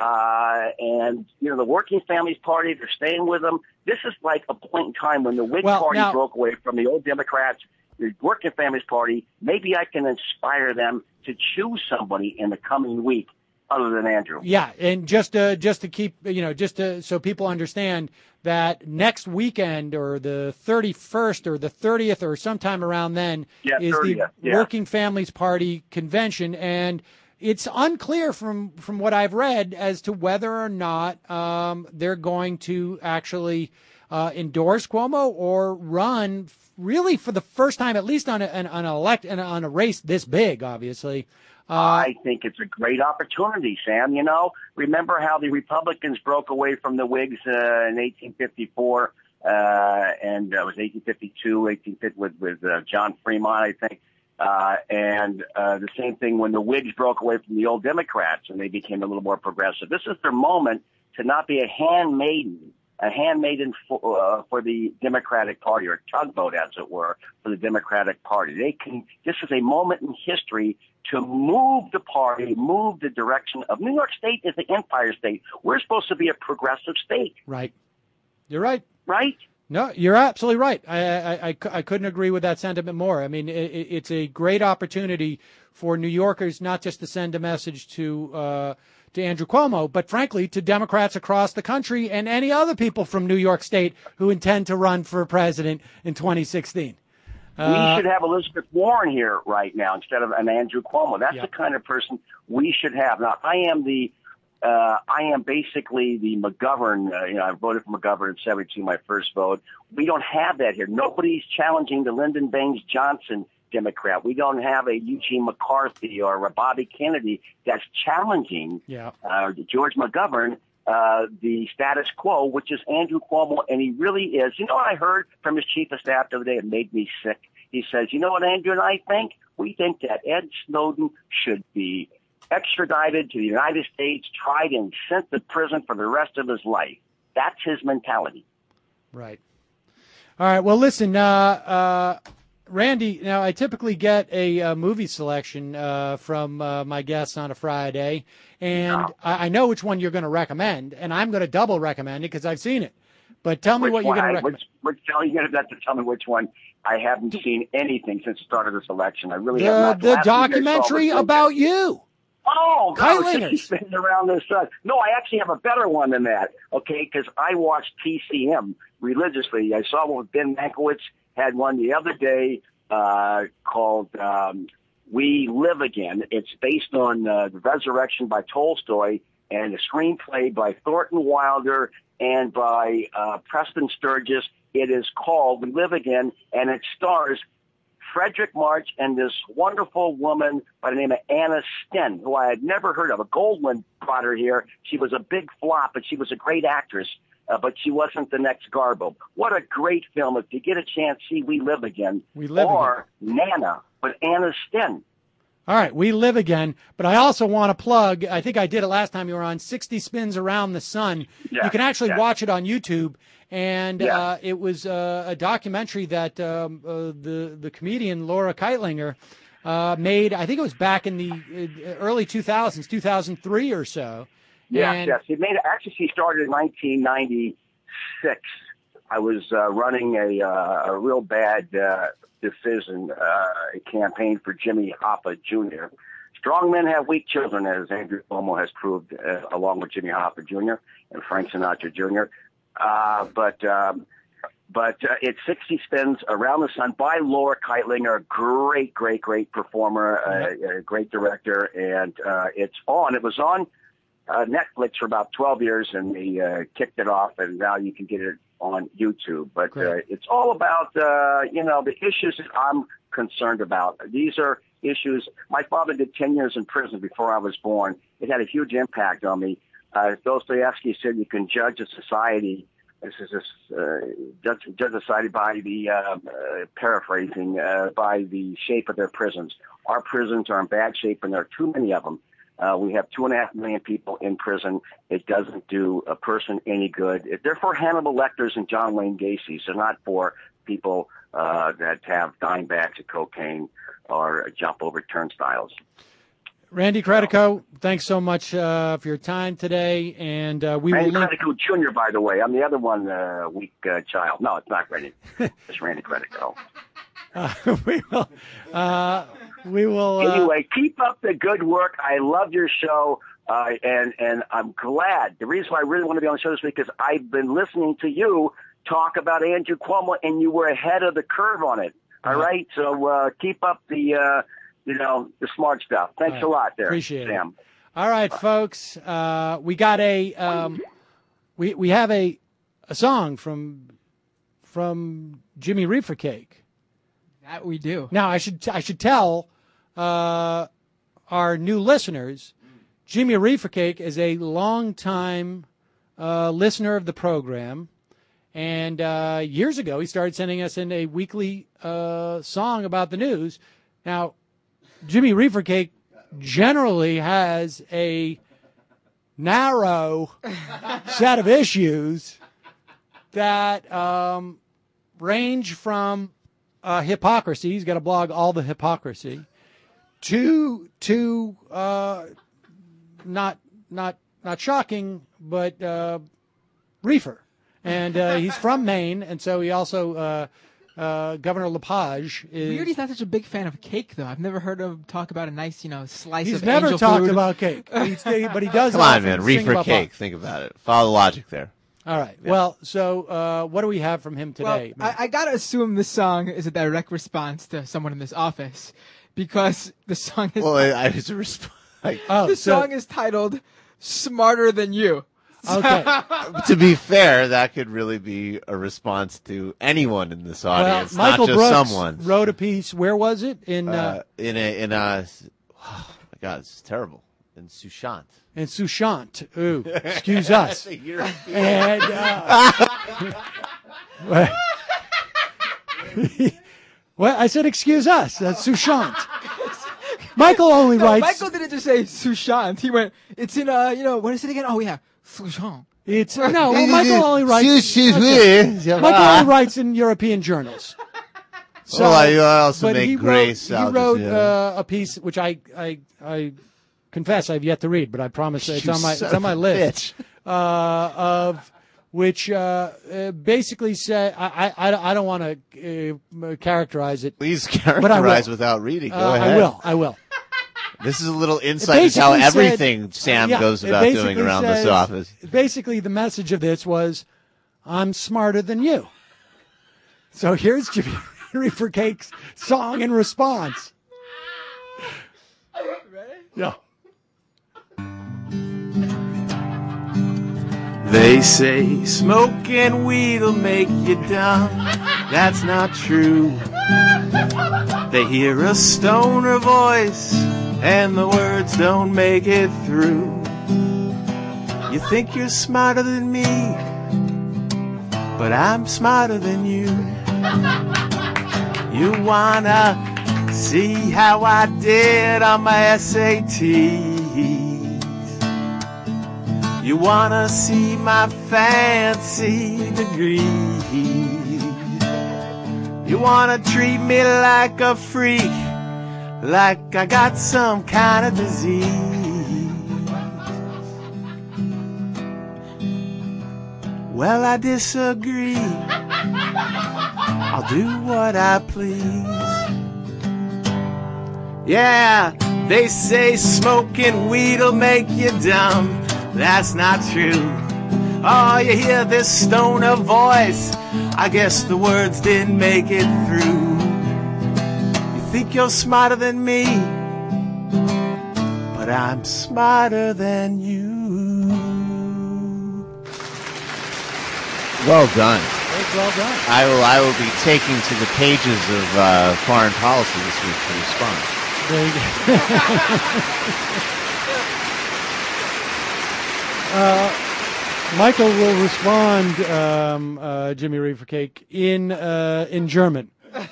And, the Working Families Party, they're staying with him. This is like a point in time when the Whig Party broke away from the old Democrats, the Working Families Party. Maybe I can inspire them to choose somebody in the coming week other than Andrew. Yeah, and just to keep, so people understand that next weekend or the 31st or the 30th or sometime around then is 30th, the Working Families Party convention, and it's unclear from what I've read as to whether or not they're going to actually endorse Cuomo or run really for the first time, at least on a race this big, obviously. I think it's a great opportunity, Sam. Remember how the Republicans broke away from the Whigs in 1854, and it was 1852, with John Fremont, I think. And the same thing when the Whigs broke away from the old Democrats and they became a little more progressive. This is their moment to not be a handmaiden for the Democratic Party, or a tugboat, as it were, for the Democratic Party. This is a moment in history to move the party, move the direction of New York State is the Empire State. We're supposed to be a progressive state. Right. You're right. Right? No, you're absolutely right. I couldn't agree with that sentiment more. I mean, it's a great opportunity for New Yorkers not just to send a message to Andrew Cuomo, but frankly to Democrats across the country and any other people from New York State who intend to run for president in 2016. We should have Elizabeth Warren here right now instead of an Andrew Cuomo. That's the kind of person we should have. Now, I am basically the McGovern. I voted for McGovern in '72, my first vote. We don't have that here. Nobody's challenging the Lyndon Baines Johnson Democrat. We don't have a Eugene McCarthy or a Bobby Kennedy that's challenging George McGovern, the status quo, which is Andrew Cuomo, and he really is. You know what I heard from his chief of staff the other day? It made me sick. He says, you know what Andrew and I think? We think that Ed Snowden should be extradited to the United States, tried and sent to prison for the rest of his life. That's his mentality. Right. All right. Well, listen, Randy, now I typically get a movie selection from my guests on a Friday, and I know which one you're going to recommend, and I'm going to double recommend it because I've seen it. But tell me what you're going to recommend. You're going to have to tell me which one. I haven't seen anything since the start of this election. I really have not. The documentary about you. Oh, Keitlingers. He's been around this. No, I actually have a better one than that, okay, because I watched TCM religiously. I saw one with Ben Mankiewicz, had one the other day called We Live Again. It's based on The Resurrection by Tolstoy and a screenplay by Thornton Wilder and by Preston Sturges. It is called We Live Again, and it stars Frederick March and this wonderful woman by the name of Anna Sten, who I had never heard of. A Goldwyn brought her here. She was a big flop, but she was a great actress, but she wasn't the next Garbo. What a great film. If you get a chance, see We Live Again. Nana, but Anna Sten. All right, We Live Again, but I also want to plug, I think I did it last time you were on, 60 Spins Around the Sun. You can actually watch it on YouTube, and it was a documentary that the comedian Laura Keitlinger made, I think it was back in the early 2000s, 2003 or so. Yes. She started in 1996. I was running a real bad decision campaign for Jimmy Hoffa Jr. Strong men have weak children, as Andrew Cuomo has proved, along with Jimmy Hoffa Jr. and Frank Sinatra Jr. But it's 60 Spins Around the Sun by Laura Keitlinger, great performer, a great director, and it was on Netflix for about 12 years, and they kicked it off, and now you can get it on YouTube. But it's all about, the issues that I'm concerned about. These are issues. My father did 10 years in prison before I was born. It had a huge impact on me. Dostoevsky said you can judge a society. This is judge a society by the, paraphrasing, by the shape of their prisons. Our prisons are in bad shape, and there are too many of them. We have 2.5 million people in prison. It doesn't do a person any good. They're for Hannibal Lecters and John Wayne Gacy's. They're not for people that have dime bags of cocaine or jump over turnstiles. Randy Credico, thanks so much for your time today, and we Randy will link. Credico Jr., by the way. I'm the other one, weak child. No, it's not Randy. It's Randy Credico. We will. Anyway, keep up the good work. I love your show, and I'm glad. The reason why I really want to be on the show this week is I've been listening to you talk about Andrew Cuomo, and you were ahead of the curve on it. All right, so keep up the the smart stuff. Thanks a lot, there, Appreciate Sam. it. All right, folks, we got we have a song from Jimmy Reefer Cake. That we do. Now I should tell our new listeners, Jimmy Reefer Cake is a longtime listener of the program, and years ago he started sending us in a weekly song about the news. Now, Jimmy Reefer Cake generally has a narrow set of issues that range from hypocrisy. He's got a blog, All the Hypocrisy, to not shocking, but reefer. And he's from Maine, and so he also Governor Lepage is. Weird, he's not such a big fan of cake, though. I've never heard him talk about a nice, slice He's of never angel talked food. about cake, but he does. Come on, often man. sing Reefer about Cake. pop. Think about it. Follow the logic there. All right. Yeah. Well, so what do we have from him today? Well, I gotta assume this song is a direct response to someone in this office, because the song is. Well, I was a response. The song is titled "Smarter Than You." Okay. To be fair, that could really be a response to anyone in this audience, Michael not just Brooks someone. wrote a piece. Where was it? In oh my God, this is terrible. In Sushant. In Sushant. Ooh, excuse us. And well, I said excuse us. That's Sushant. Michael only writes. Michael didn't just say Sushant. He went. It's in what is it again? Oh yeah, Sushant. It's no. Well, Michael only writes. Okay. Michael only writes in European journals. So, well, I also but make he Grace. He wrote a piece which I confess I've yet to read, but I promise it's on my list. Of which basically said I don't want to characterize it. Please characterize without reading. Go ahead. I will. This is a little insight into how everything Sam yeah, goes about doing around this office. Basically, the message of this was, I'm smarter than you. So here's Jimmy Reefer Cake's song in response. Ready? Yeah. They say smoking weed'll make you dumb. That's not true. They hear a stoner voice and the words don't make it through. You think you're smarter than me, but I'm smarter than you. You wanna see how I did on my SATs. You wanna see my fancy degrees. You wanna treat me like a freak, like I got some kind of disease. Well, I disagree. I'll do what I please. Yeah, they say smoking weed'll make you dumb. That's not true. Oh, you hear this stoner voice? I guess the words didn't make it through. You think you're smarter than me, but I'm smarter than you. Well done. Well done. I will be taking to the pages of Foreign Policy this week to respond. There you go. Michael will respond, Jimmy Reefer Cake, in German,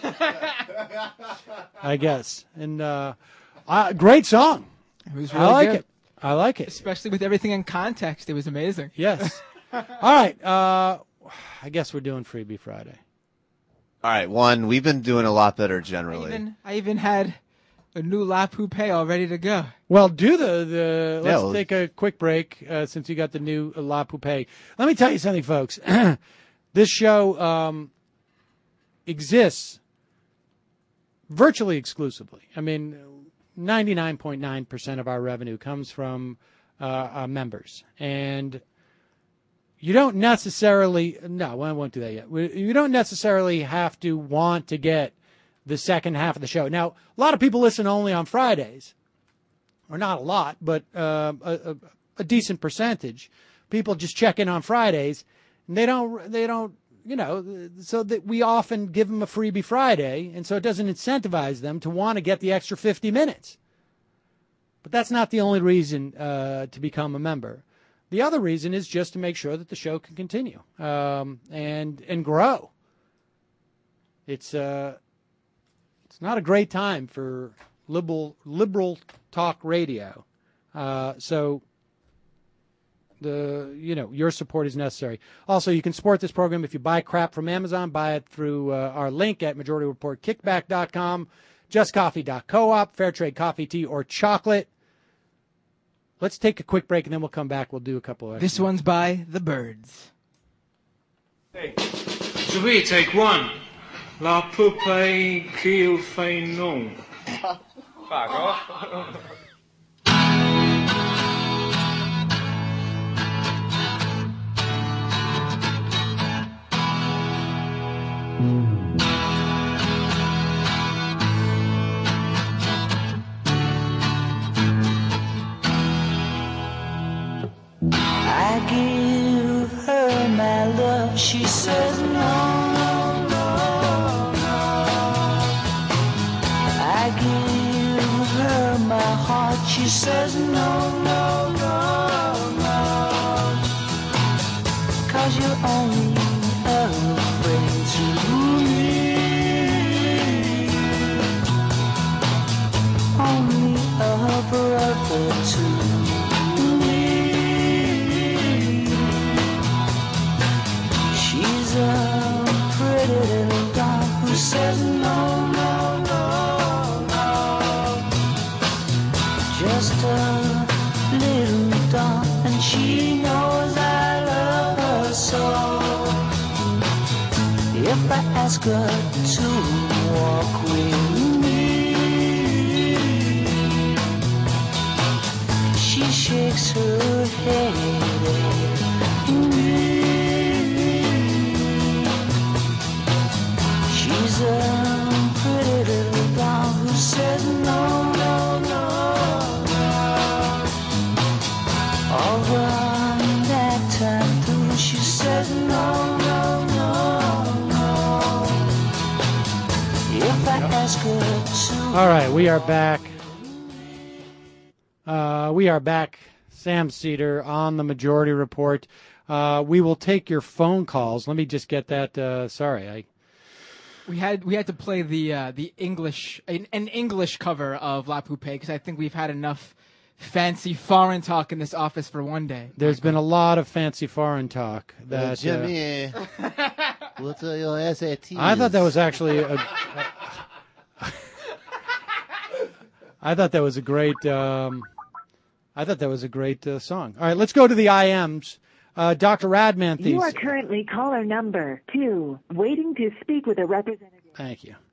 I guess. And great song. It was really I like good. it. I like it. Especially with everything in context, it was amazing. Yes. All right. I guess we're doing Freebie Friday. All right, one, we've been doing a lot better generally. I even had a new La Poupe all ready to go. Well, do let's take a quick break since you got the new La Poupe. Let me tell you something, folks. This show exists virtually exclusively. I mean, 99.9% of our revenue comes from our members. And you don't necessarily, no, I won't do that yet. You don't necessarily have to want to get the second half of the show. Now, a lot of people listen only on Fridays, or not a lot, but a decent percentage. People just check in on Fridays, and they don't, so that we often give them a freebie Friday, and so it doesn't incentivize them to want to get the extra 50 minutes. But that's not the only reason to become a member. The other reason is just to make sure that the show can continue and grow. It's not a great time for liberal talk radio. So your support is necessary. Also, you can support this program if you buy crap from Amazon. Buy it through our link at MajorityReportKickback.com, JustCoffee.coop, Fairtrade coffee, tea, or chocolate. Let's take a quick break, and then we'll come back. We'll do a couple of This one's by The Birds. Hey, Javi, take one. La Poupe qu'il fait non. Fuck off. I give her my love, she says no, no, no, no. I give her my heart, she says no, no, no, no. 'Cause you're only a friend to me, only a brother to me. She's a pretty little dog who says no, no, no, no. Just a little dog, and she knows I love her so. If I ask her to walk with me, she shakes her head at me. She's a pretty little dog who says no, no, no, no. Over that time through, she says no, no, no, no. If I ask her to. All right, we are back. Sam Cedar on the Majority Report. We will take your phone calls. Let me just get that. Sorry, We had to play the English an English cover of La Poupe because I think we've had enough fancy foreign talk in this office for one day. There's been a lot of fancy foreign talk. That Jimmy, what's your SAT? I thought that was actually I thought that was a great. I thought that was a great song. All right, let's go to the IMs. Dr. Radmanthes. You are currently caller number 2, waiting to speak with a representative. Thank you.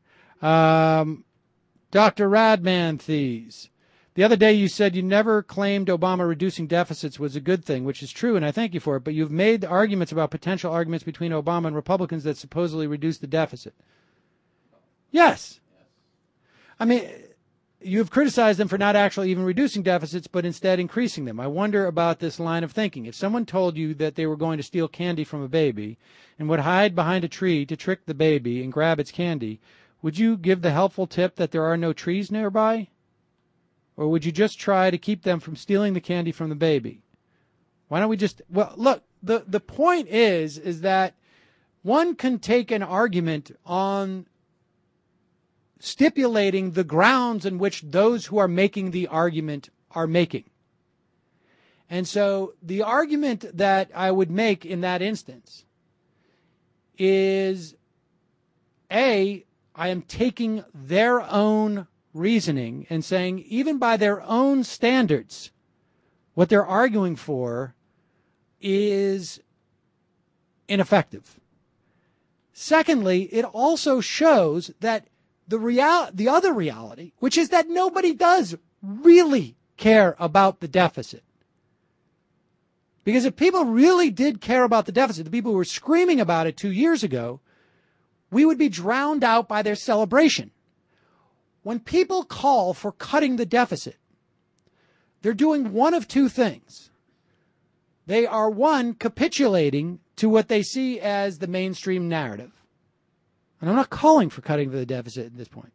Dr. Radmanthes. The other day you said you never claimed Obama reducing deficits was a good thing, which is true, and I thank you for it, but you've made arguments about potential arguments between Obama and Republicans that supposedly reduce the deficit. Yes. I mean, you've criticized them for not actually even reducing deficits, but instead increasing them. I wonder about this line of thinking. If someone told you that they were going to steal candy from a baby and would hide behind a tree to trick the baby and grab its candy, would you give the helpful tip that there are no trees nearby? Or would you just try to keep them from stealing the candy from the baby? Why don't we just, well, look, the point is that one can take an argument on stipulating the grounds in which those who are making the argument are making. And so the argument that I would make in that instance is I am taking their own reasoning and saying, even by their own standards, what they're arguing for is ineffective. Secondly, it also shows that the other reality, which is that nobody does really care about the deficit. Because if people really did care about the deficit, the people who were screaming about it 2 years ago, we would be drowned out by their celebration. When people call for cutting the deficit, they're doing one of two things. They are, one, capitulating to what they see as the mainstream narrative. And I'm not calling for cutting the deficit at this point.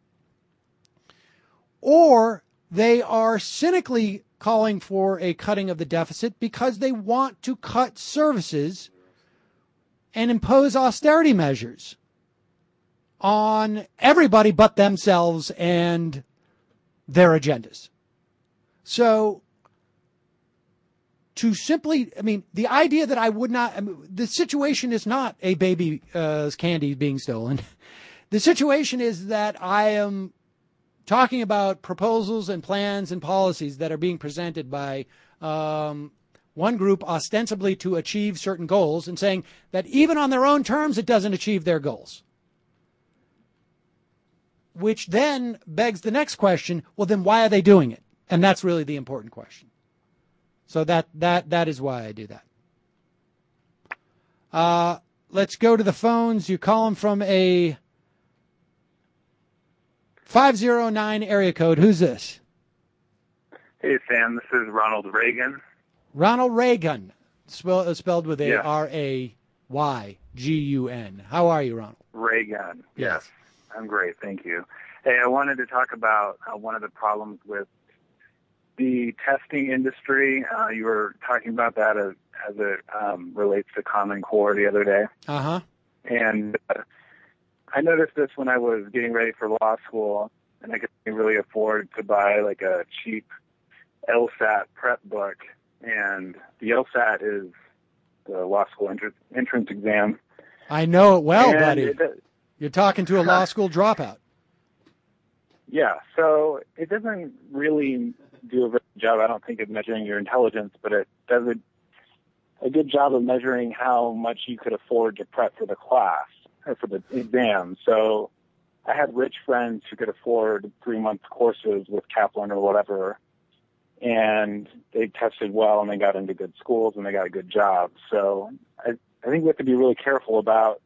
Or they are cynically calling for a cutting of the deficit because they want to cut services and impose austerity measures on everybody but themselves and their agendas. So to simply, the idea that I would not, the situation is not a baby's candy being stolen. The situation is that I am talking about proposals and plans and policies that are being presented by one group ostensibly to achieve certain goals, and saying that even on their own terms, it doesn't achieve their goals. Which then begs the next question, well, then why are they doing it? And that's really the important question. So that is why I do that. Let's go to the phones. You call them from a 509 area code. Who's this? Hey, Sam. This is Ronald Reagan. Ronald Reagan, spelled with a Yes. R-A-Y-G-U-N. How are you, Ronald? Reagan. Yes. I'm great. Thank you. Hey, I wanted to talk about one of the problems with the testing industry. You were talking about that as it relates to Common Core the other day. Uh-huh. And I noticed this when I was getting ready for law school, and I couldn't really afford to buy like a cheap LSAT prep book. And the LSAT is the law school entrance exam. I know it well, And buddy. You're talking to a law school dropout. Yeah, so it doesn't really do a very good job, I don't think, of measuring your intelligence, but it does a good job of measuring how much you could afford to prep for the class or for the exam. So I had rich friends who could afford 3-month courses with Kaplan or whatever, and they tested well and they got into good schools and they got a good job. So I think we have to be really careful about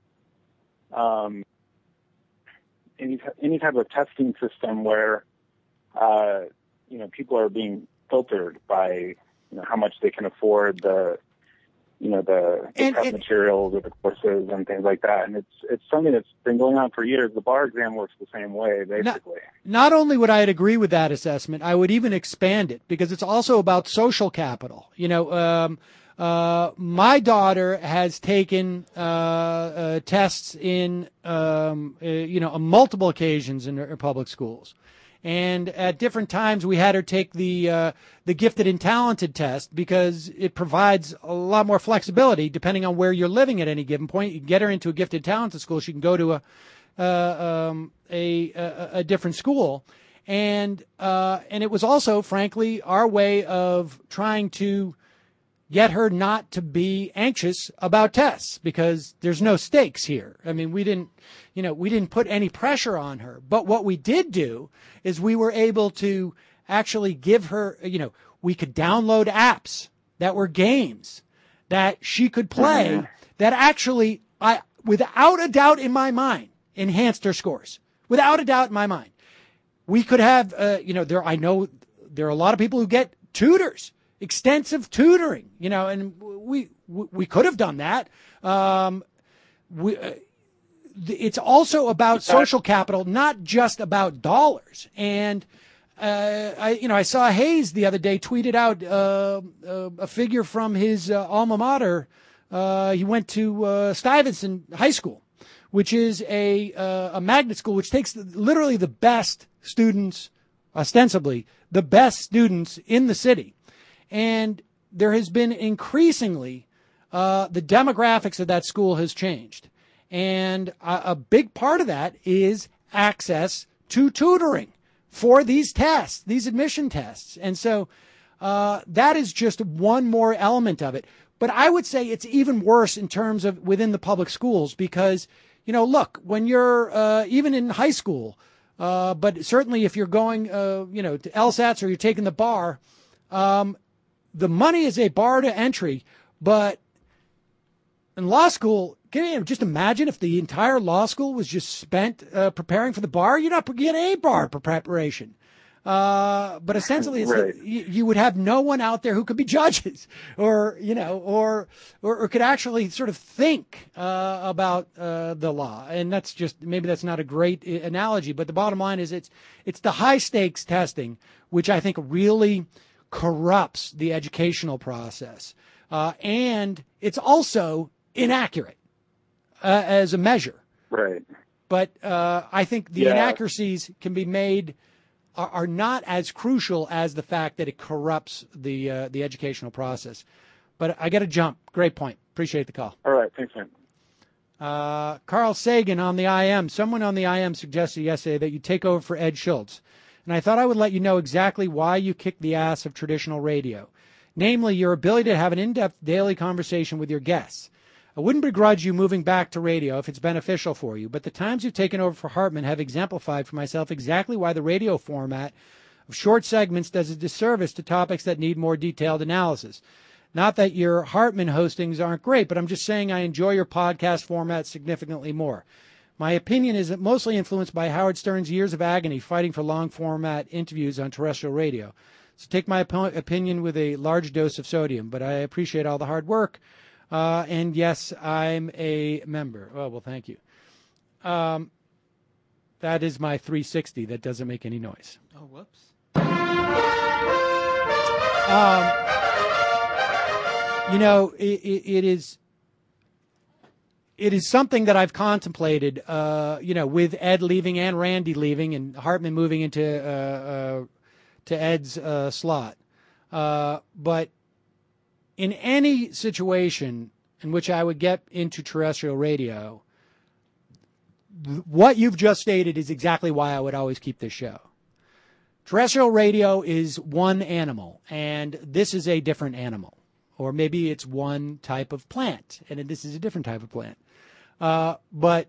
any type of testing system where people are being filtered by how much they can afford the prep materials or the courses and things like that. And it's something that's been going on for years. The bar exam works the same way, basically. Not only would I agree with that assessment, I would even expand it, because it's also about social capital. My daughter has taken tests in on multiple occasions in her public schools, and at different times we had her take the gifted and talented test, because it provides a lot more flexibility depending on where you're living at any given point. You can get her into a gifted talented school; she can go to a different school, and it was also, frankly, our way of trying to get her not to be anxious about tests, because there's no stakes here. I mean, we didn't put any pressure on her. But what we did do is we were able to actually give her, we could download apps that were games that she could play that actually, without a doubt in my mind, enhanced her scores. Without a doubt in my mind. We could have, I know there are a lot of people who get tutors, extensive tutoring, and we could have done that. It's also about social capital, not just about dollars. And I saw Hayes the other day tweeted out a figure from his alma mater. He went to Stuyvesant High School, which is a magnet school, which takes literally the best students, ostensibly the best students in the city. And there has been increasingly, the demographics of that school has changed. And a big part of that is access to tutoring for these tests, these admission tests. And so that is just one more element of it. But I would say it's even worse in terms of within the public schools because, look, when you're even in high school, but certainly if you're going, to LSATs or you're taking the bar, the money is a bar to entry. But in law school, can you just imagine if the entire law school was just spent preparing for the bar? You're not getting a bar preparation. But essentially, it's you would have no one out there who could be judges, or could actually sort of think about the law. And that's maybe that's not a great analogy, but the bottom line is it's the high stakes testing which I think really corrupts the educational process, and it's also inaccurate as a measure. Right. But I think the inaccuracies can be made. Are not as crucial as the fact that it corrupts the educational process. But I got to jump. Great point. Appreciate the call. All right. Thanks, man. Carl Sagan on the IM. Someone on the IM suggested yesterday that you take over for Ed Schultz. And I thought I would let you know exactly why you kicked the ass of traditional radio. Namely, your ability to have an in-depth daily conversation with your guests. I wouldn't begrudge you moving back to radio if it's beneficial for you, but the times you've taken over for Hartman have exemplified for myself exactly why the radio format of short segments does a disservice to topics that need more detailed analysis. Not that your Hartman hostings aren't great, but I'm just saying I enjoy your podcast format significantly more. My opinion is that mostly influenced by Howard Stern's years of agony fighting for long-format interviews on terrestrial radio. So take my opinion with a large dose of sodium, but I appreciate all the hard work. And yes, I'm a member. Oh, well, thank you. That is my 360 that doesn't make any noise. Oh, whoops. It is something that I've contemplated, with Ed leaving and Randy leaving and Hartman moving into to Ed's slot. But in any situation in which I would get into terrestrial radio, what you've just stated is exactly why I would always keep this show. Terrestrial radio is one animal, and this is a different animal. Or maybe it's one type of plant, and this is a different type of plant. But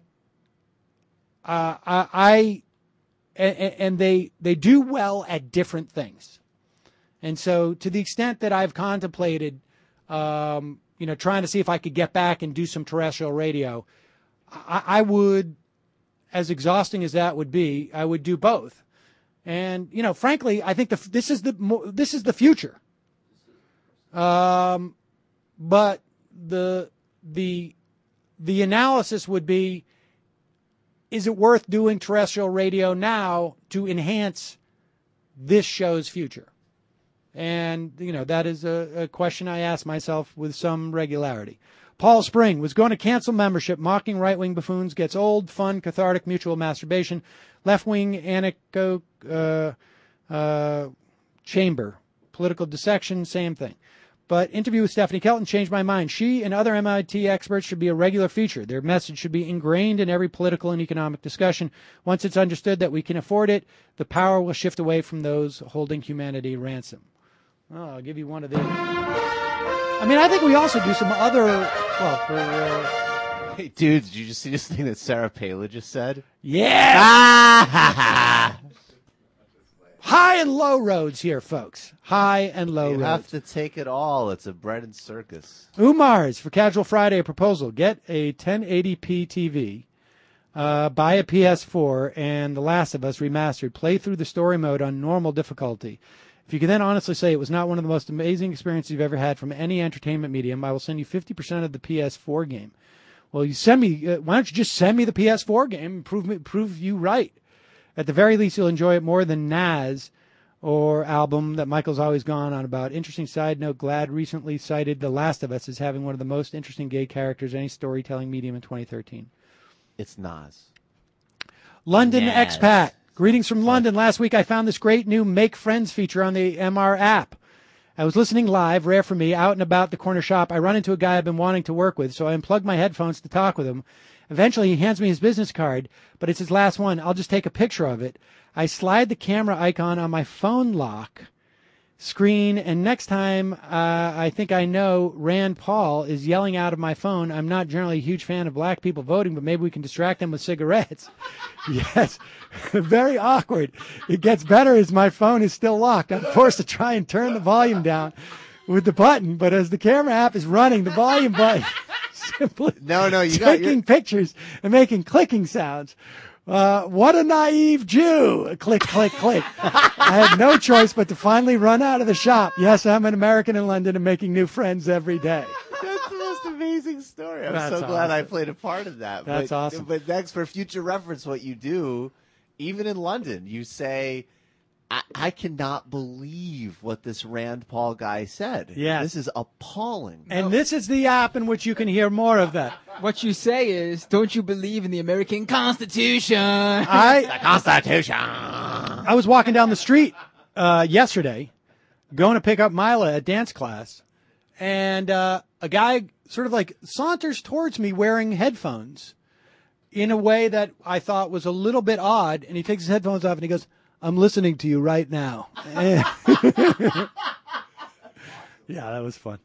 they do well at different things. And so to the extent that I've contemplated trying to see if I could get back and do some terrestrial radio, I would, as exhausting as that would be, I would do both. And, frankly, I think this is the future. But the analysis would be, is it worth doing terrestrial radio now to enhance this show's future? And, that is a question I ask myself with some regularity. Paul Spring was going to cancel membership. Mocking right-wing buffoons gets old, fun, cathartic, mutual masturbation. Left-wing anecho chamber. Political dissection, same thing. But interview with Stephanie Kelton changed my mind. She and other MIT experts should be a regular feature. Their message should be ingrained in every political and economic discussion. Once it's understood that we can afford it, the power will shift away from those holding humanity ransom. Oh, I'll give you one of these. I mean, I think we also do some other, Hey, dude, did you just see this thing that Sarah Palin just said? Yeah! High and low roads here, folks. High and low roads. You have to take it all. It's a bread and circus. Umar's for Casual Friday, a proposal. Get a 1080p TV, buy a PS4, and The Last of Us remastered. Play through the story mode on normal difficulty. If you can then honestly say it was not one of the most amazing experiences you've ever had from any entertainment medium, I will send you 50% of the PS4 game. Well, you send me. Why don't you just send me the PS4 game and prove you right? At the very least, you'll enjoy it more than Nas or album that Michael's always gone on about. Interesting side note, GLAAD recently cited The Last of Us as having one of the most interesting gay characters in any storytelling medium in 2013. It's Nas. London Expat. Greetings from London. Last week I found this great new Make Friends feature on the MR app. I was listening live, rare for me, out and about the corner shop. I run into a guy I've been wanting to work with, so I unplugged my headphones to talk with him. Eventually, he hands me his business card, but it's his last one. I'll just take a picture of it. I slide the camera icon on my phone lock screen, and next time I think I know Rand Paul is yelling out of my phone, I'm not generally a huge fan of black people voting, but maybe we can distract them with cigarettes. Yes, very awkward. It gets better as my phone is still locked. I'm forced to try and turn the volume down with the button, but as the camera app is running, the volume button simply taking pictures and making clicking sounds. What a naive Jew. Click, click, click. I had no choice but to finally run out of the shop. Yes, I'm an American in London and making new friends every day. That's the most amazing story. I'm That's so glad awesome. I played a part of that. That's awesome. But next, for future reference, what you do, even in London, you say, I cannot believe what this Rand Paul guy said. Yeah. This is appalling. And this is the app in which you can hear more of that. What you say is, don't you believe in the American Constitution? The Constitution. I was walking down the street yesterday, going to pick up Mila at dance class, and a guy sort of like saunters towards me wearing headphones in a way that I thought was a little bit odd, and he takes his headphones off and he goes, I'm listening to you right now. Yeah, that was fun.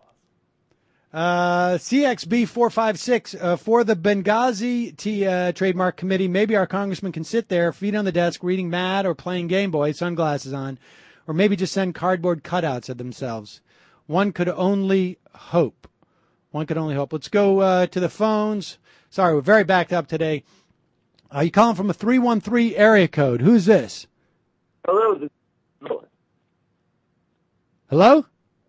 CXB456, for the Benghazi Trademark Committee, maybe our congressman can sit there, feet on the desk, reading Mad or playing Game Boy, sunglasses on, or maybe just send cardboard cutouts of themselves. One could only hope. One could only hope. Let's go to the phones. Sorry, we're very backed up today. You calling from a 313 area code. Who's this? Hello. Hello?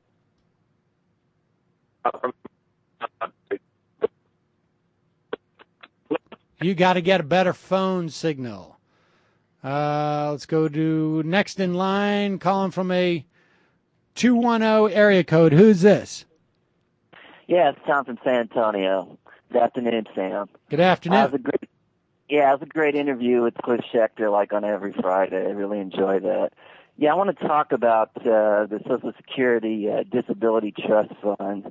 You got to get a better phone signal. Let's go to next in line, calling from a 210 area code. Who's this? Yeah, it's Tom from San Antonio. Good afternoon, Sam. Good afternoon. It was a great interview with Cliff Schechter, like on every Friday. I really enjoy that. Yeah, I want to talk about the Social Security Disability Trust Fund.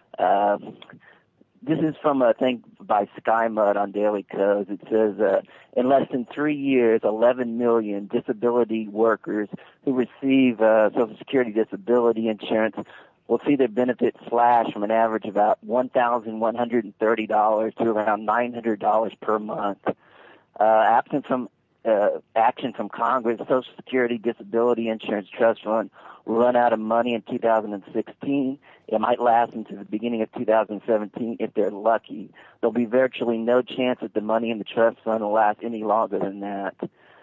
This is from a thing by SkyMud on Daily Codes. It says, in less than 3 years, 11 million disability workers who receive Social Security disability insurance will see their benefits slash from an average of about $1,130 to around $900 per month. Absent from action from Congress, Social Security Disability Insurance Trust Fund will run out of money in 2016. It might last into the beginning of 2017 if they're lucky. There'll be virtually no chance that the money in the trust fund will last any longer than that.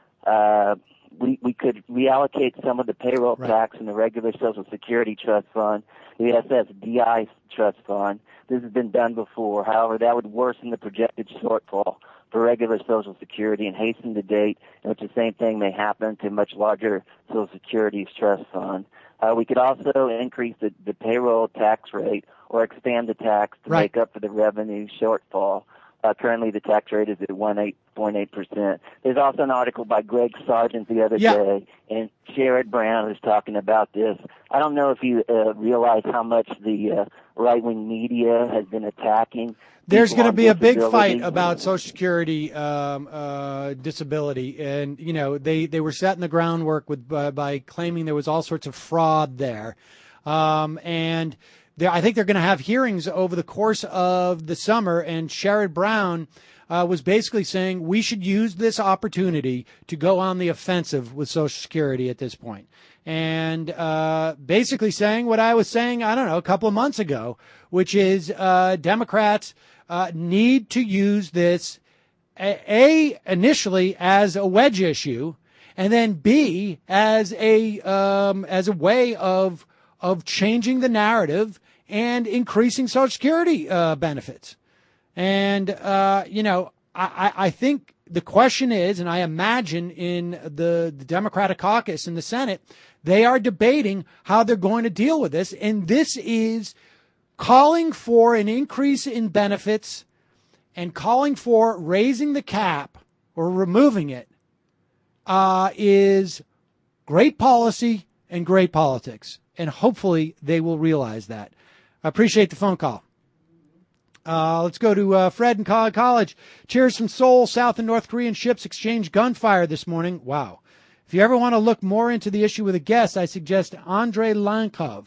We could reallocate some of the payroll tax in the regular Social Security Trust Fund, the SSDI Trust Fund. This has been done before. However, that would worsen the projected shortfall for regular Social Security and hasten the date in which the same thing may happen to much larger Social Security's trust fund. We could also increase the payroll tax rate or expand the tax to make up for the revenue shortfall. Currently, the tax rate is at 18.8%. There's also an article by Greg Sargent the other day, and Sherrod Brown is talking about this. I don't know if you realize how much the right-wing media has been attacking. There's going to be a big fight about Social Security disability, and you know they were setting the groundwork with by claiming there was all sorts of fraud there, and I think they're going to have hearings over the course of the summer. And Sherrod Brown was basically saying we should use this opportunity to go on the offensive with Social Security at this point, and basically saying what I was saying, I don't know, a couple of months ago, which is Democrats need to use this initially as a wedge issue, and then B as a way of changing the narrative and increasing Social Security benefits. And I think the question is, and I imagine in the Democratic caucus in the Senate, they are debating how they're going to deal with this, and this is calling for an increase in benefits and calling for raising the cap or removing it is great policy and great politics. And hopefully they will realize that. I appreciate the phone call. Let's go to Fred in College. Cheers from Seoul. South and North Korean ships exchanged gunfire this morning. Wow. If you ever want to look more into the issue with a guest, I suggest Andrei Lankov.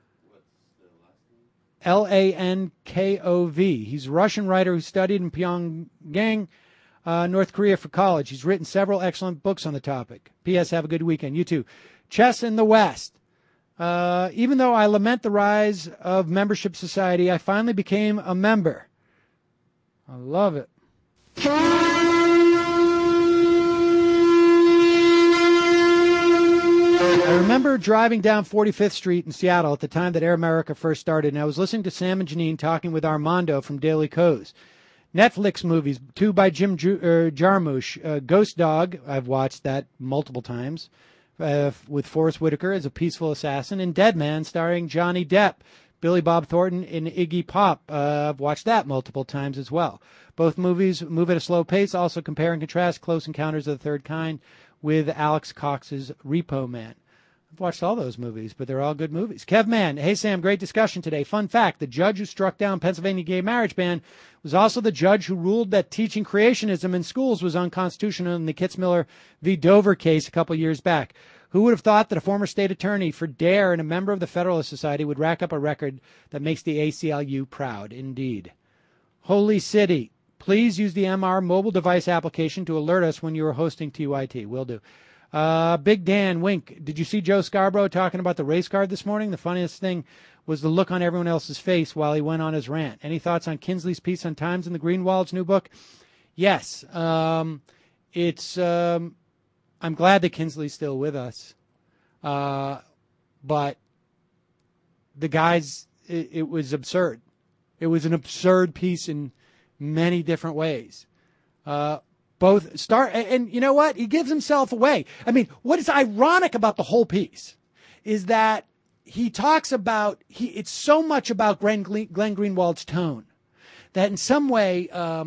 Lankov. He's a Russian writer who studied in Pyongyang, North Korea for college. He's written several excellent books on the topic. P.S. Have a good weekend. You too. Chess in the West. Even though I lament the rise of membership society, I finally became a member. I love it. I remember driving down 45th Street in Seattle at the time that Air America first started, and I was listening to Sam and Janine talking with Armando from Daily Kos. Netflix movies, two by Jim Jarmusch. Ghost Dog, I've watched that multiple times, with Forrest Whitaker as a peaceful assassin, and Dead Man starring Johnny Depp. Billy Bob Thornton in Iggy Pop. I've watched that multiple times as well. Both movies move at a slow pace, also compare and contrast Close Encounters of the Third Kind with Alex Cox's Repo Man. I've watched all those movies, but they're all good movies. Kev Mann, hey Sam, great discussion today. Fun fact, the judge who struck down Pennsylvania gay marriage ban was also the judge who ruled that teaching creationism in schools was unconstitutional in the Kitzmiller v. Dover case a couple years back. Who would have thought that a former state attorney for DARE and a member of the Federalist Society would rack up a record that makes the ACLU proud? Indeed. Holy City, please use the MR mobile device application to alert us when you are hosting TYT. Will do. Big Dan, wink. Did you see Joe Scarborough talking about the race card this morning? The funniest thing was the look on everyone else's face while he went on his rant. Any thoughts on Kinsley's piece on Times in the Greenwald's new book? Yes. I'm glad that Kinsley's still with us. But the guys, it was absurd. It was an absurd piece in many different ways. And you know what? He gives himself away. I mean, what is ironic about the whole piece is that he talks about, it's so much about Glenn Greenwald's tone that in some way,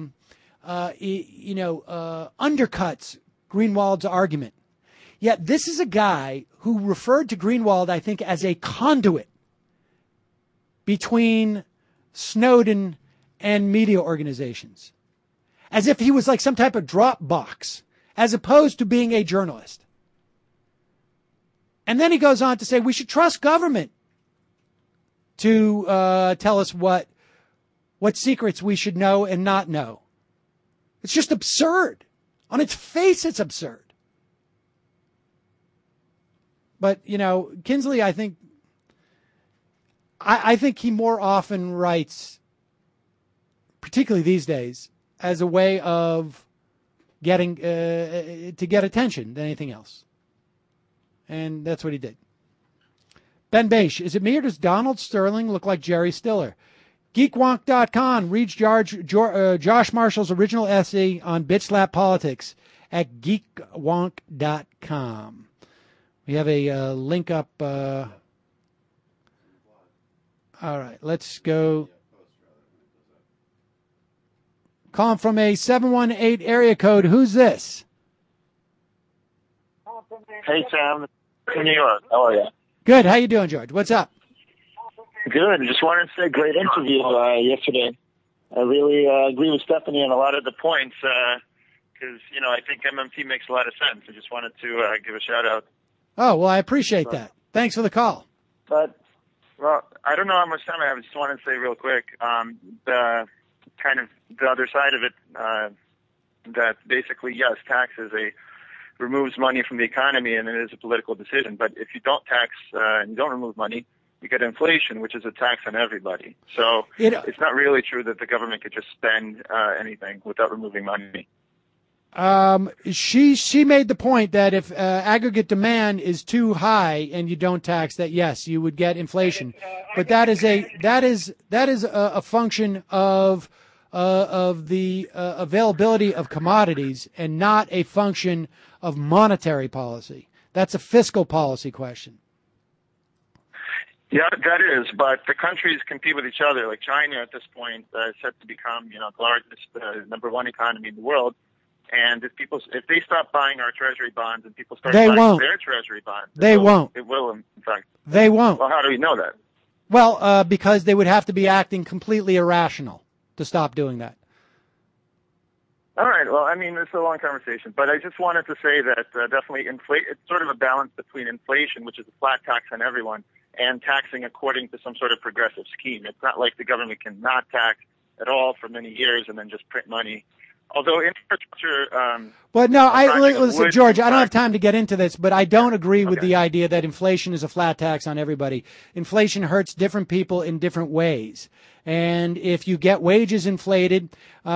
undercuts Greenwald's argument. Yet this is a guy who referred to Greenwald, I think, as a conduit between Snowden and media organizations, as if he was like some type of drop box, as opposed to being a journalist. And then he goes on to say we should trust government to tell us what secrets we should know and not know. It's just absurd. On its face, it's absurd. But, Kinsley, I think he more often writes, particularly these days, as a way of getting to get attention than anything else. And that's what he did. Ben Bache, is it me or does Donald Sterling look like Jerry Stiller? Geekwonk.com reads Josh Marshall's original essay on bitch slap politics at geekwonk.com. We have a link up. All right, let's go. Calling from a 718 area code. Who's this? Hey, Sam. From New York. How are you? Good. How you doing, George? What's up? Good. Just wanted to say great interview yesterday. I really agree with Stephanie on a lot of the points because, I think MMT makes a lot of sense. I just wanted to give a shout-out. Oh, well, I appreciate that. Thanks for the call. But, I don't know how much time I have. I just wanted to say real quick, the kind of the other side of it, that basically, yes, taxes removes money from the economy, and it is a political decision. But if you don't tax and you don't remove money, you get inflation, which is a tax on everybody. So it's not really true that the government could just spend anything without removing money. She made the point that if aggregate demand is too high and you don't tax that, yes, you would get inflation. But that is a function of the availability of commodities and not a function of monetary policy. That's a fiscal policy question. Yeah, that is, but the countries compete with each other. Like China at this point is set to become, the largest, number one economy in the world. And if they stop buying our treasury bonds and people start buying their treasury bonds, it will, in fact. They won't. Well, how do we know that? Well, because they would have to be acting completely irrational. to stop doing that. All right. Well, I mean, it's a long conversation, but I just wanted to say that definitely it's sort of a balance between inflation, which is a flat tax on everyone, and taxing according to some sort of progressive scheme. It's not like the government can not tax at all for many years and then just print money. Although infrastructure, But no, listen, would George, I don't have impact- time to get into this, but I don't agree with the idea that inflation is a flat tax on everybody. Inflation hurts different people in different ways. And if you get wages inflated,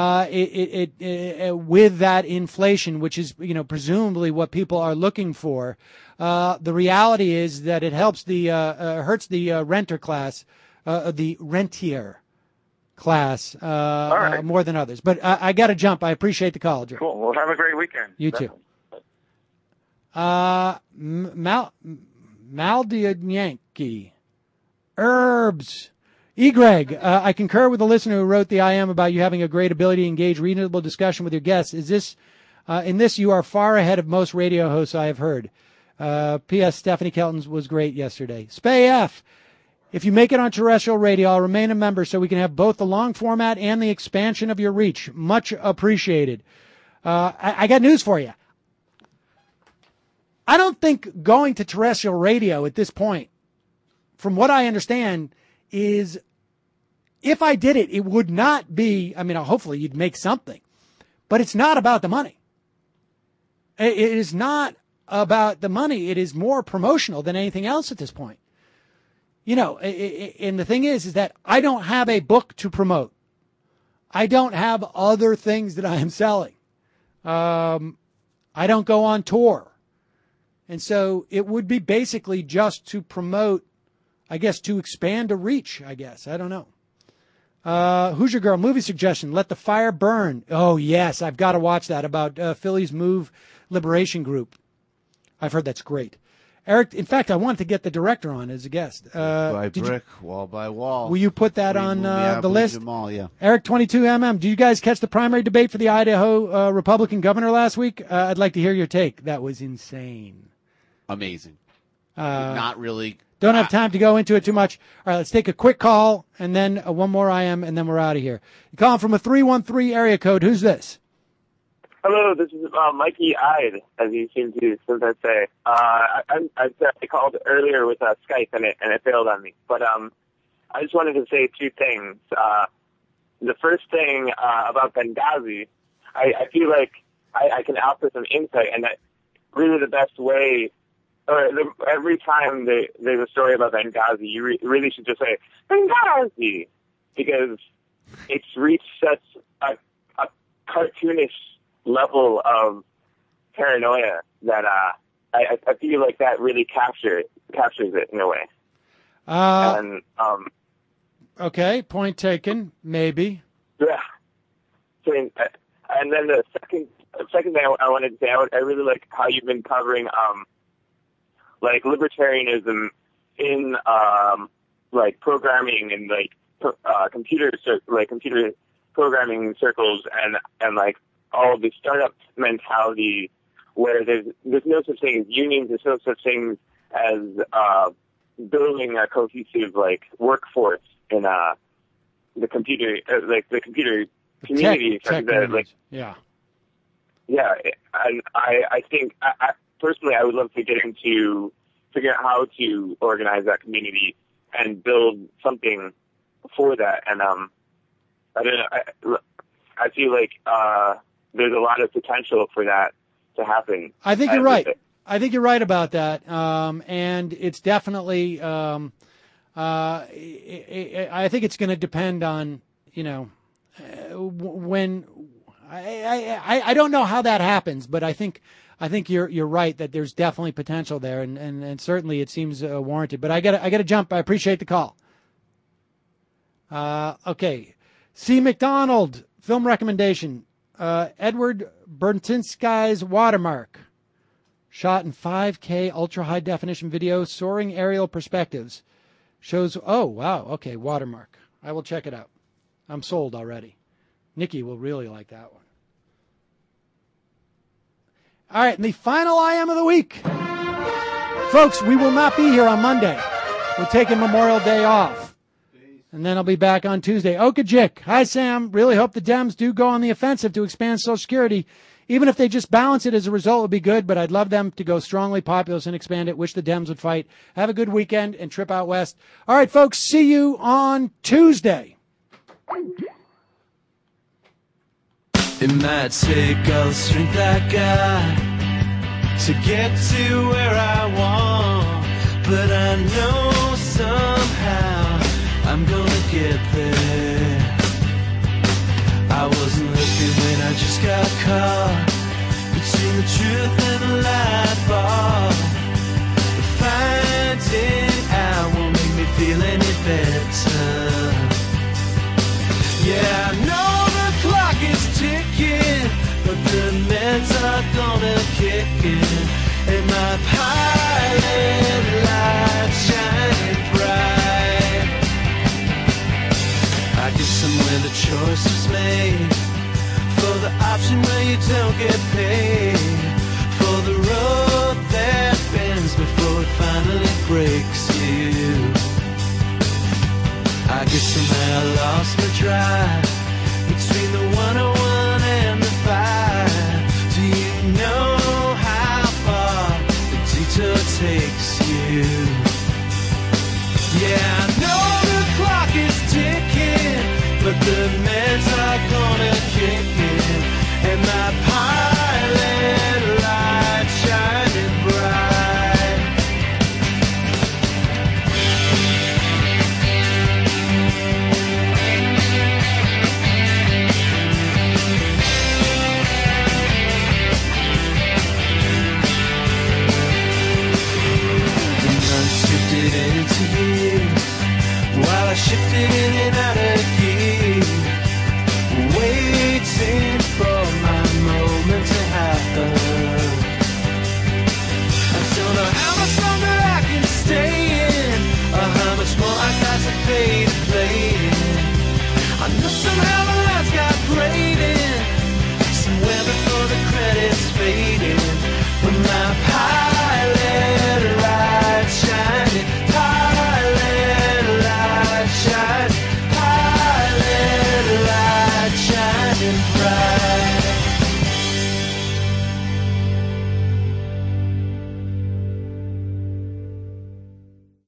with that inflation, which is, presumably what people are looking for, the reality is that it helps hurts the renter class, the rentier class, more than others. But I got to jump. I appreciate the call, Joe. Cool. Well, have a great weekend. You too. Maldianki. Herbs. Greg, I concur with the listener who wrote the IM about you having a great ability to engage reasonable discussion with your guests. Is this, in this, you are far ahead of most radio hosts I have heard. P.S. Stephanie Kelton's was great yesterday. Spay F. If you make it on terrestrial radio, I'll remain a member so we can have both the long format and the expansion of your reach. Much appreciated. I got news for you. I don't think going to terrestrial radio at this point, from what I understand, is if I did it, it would not be, hopefully you'd make something, but it's not about the money. It is not about the money. It is more promotional than anything else at this point. And the thing is that I don't have a book to promote. I don't have other things that I am selling. I don't go on tour. And so it would be basically just to promote, I guess, to expand a reach, I guess. I don't know. Who's your girl? Movie suggestion. Let the Fire Burn. Oh, yes. I've got to watch that about Philly's Move Liberation Group. I've heard that's great. Eric, in fact, I wanted to get the director on as a guest. By brick, wall by wall. Will you put that on the list? Jamal, yeah. Eric, 22MM, do you guys catch the primary debate for the Idaho Republican governor last week? I'd like to hear your take. That was insane. Amazing. Not really. Don't have time to go into it too much. All right, let's take a quick call, and then one more IM, and then we're out of here. You're calling from a 313 area code. Who's this? Hello, this is Mikey Ide, as you seem to sometimes say. I called earlier with Skype, and it failed on me. But I just wanted to say two things. The first thing about Benghazi, I feel like I can offer some insight, and that really the best way, every time there's a story about Benghazi, you really should just say, Benghazi, because it's reached such a cartoonish level of paranoia that I feel like that really captures it in a way. Okay, point taken, maybe. Yeah. And then the second thing I wanted to say, I really like how you've been covering like libertarianism in like programming and like computer programming circles and like all of the startup mentality where there's no such thing as unions, there's no such thing as building a cohesive like workforce in the computer community. Yeah, and I think I personally I would love to get into figure out how to organize that community and build something for that. And I don't know. I feel like there's a lot of potential for that to happen. I think you're right. I think you're right about that. And it's definitely, I think it's going to depend on, when I don't know how that happens, but I think you're right that there's definitely potential there, and certainly it seems warranted. But I gotta jump. I appreciate the call. Okay, C. McDonald film recommendation. Edward Bertinski's Watermark, shot in 5K ultra high definition video, soaring aerial perspectives, shows. Oh wow, okay, Watermark. I will check it out. I'm sold already. Nikki will really like that one. All right, and the final IM of the week. Folks, we will not be here on Monday. We're taking Memorial Day off. And then I'll be back on Tuesday. Okajik. Hi, Sam. Really hope the Dems do go on the offensive to expand Social Security. Even if they just balance it as a result, it would be good, but I'd love them to go strongly populist and expand it. Wish the Dems would fight. Have a good weekend and trip out west. All right, folks, see you on Tuesday. It might take all the strength I got to get to where I want, but I know somehow I'm gonna get there. I wasn't looking when I just got caught between the truth and the light bar. But finding out won't make me feel any better. Yeah, I know the clock is ticking, but the meds are gonna kick in, and my pilot light shining bright. I guess somewhere the choice was made for the option where you don't get paid, for the road that bends before it finally breaks you. I guess somehow I lost my drive between the 101 and the 5. Do you know how far the detour takes you? Yeah, I know the clock is ticking, but the meds are gonna kick in, and my pilot light shining bright. The months drifted into years while I shifted in and out of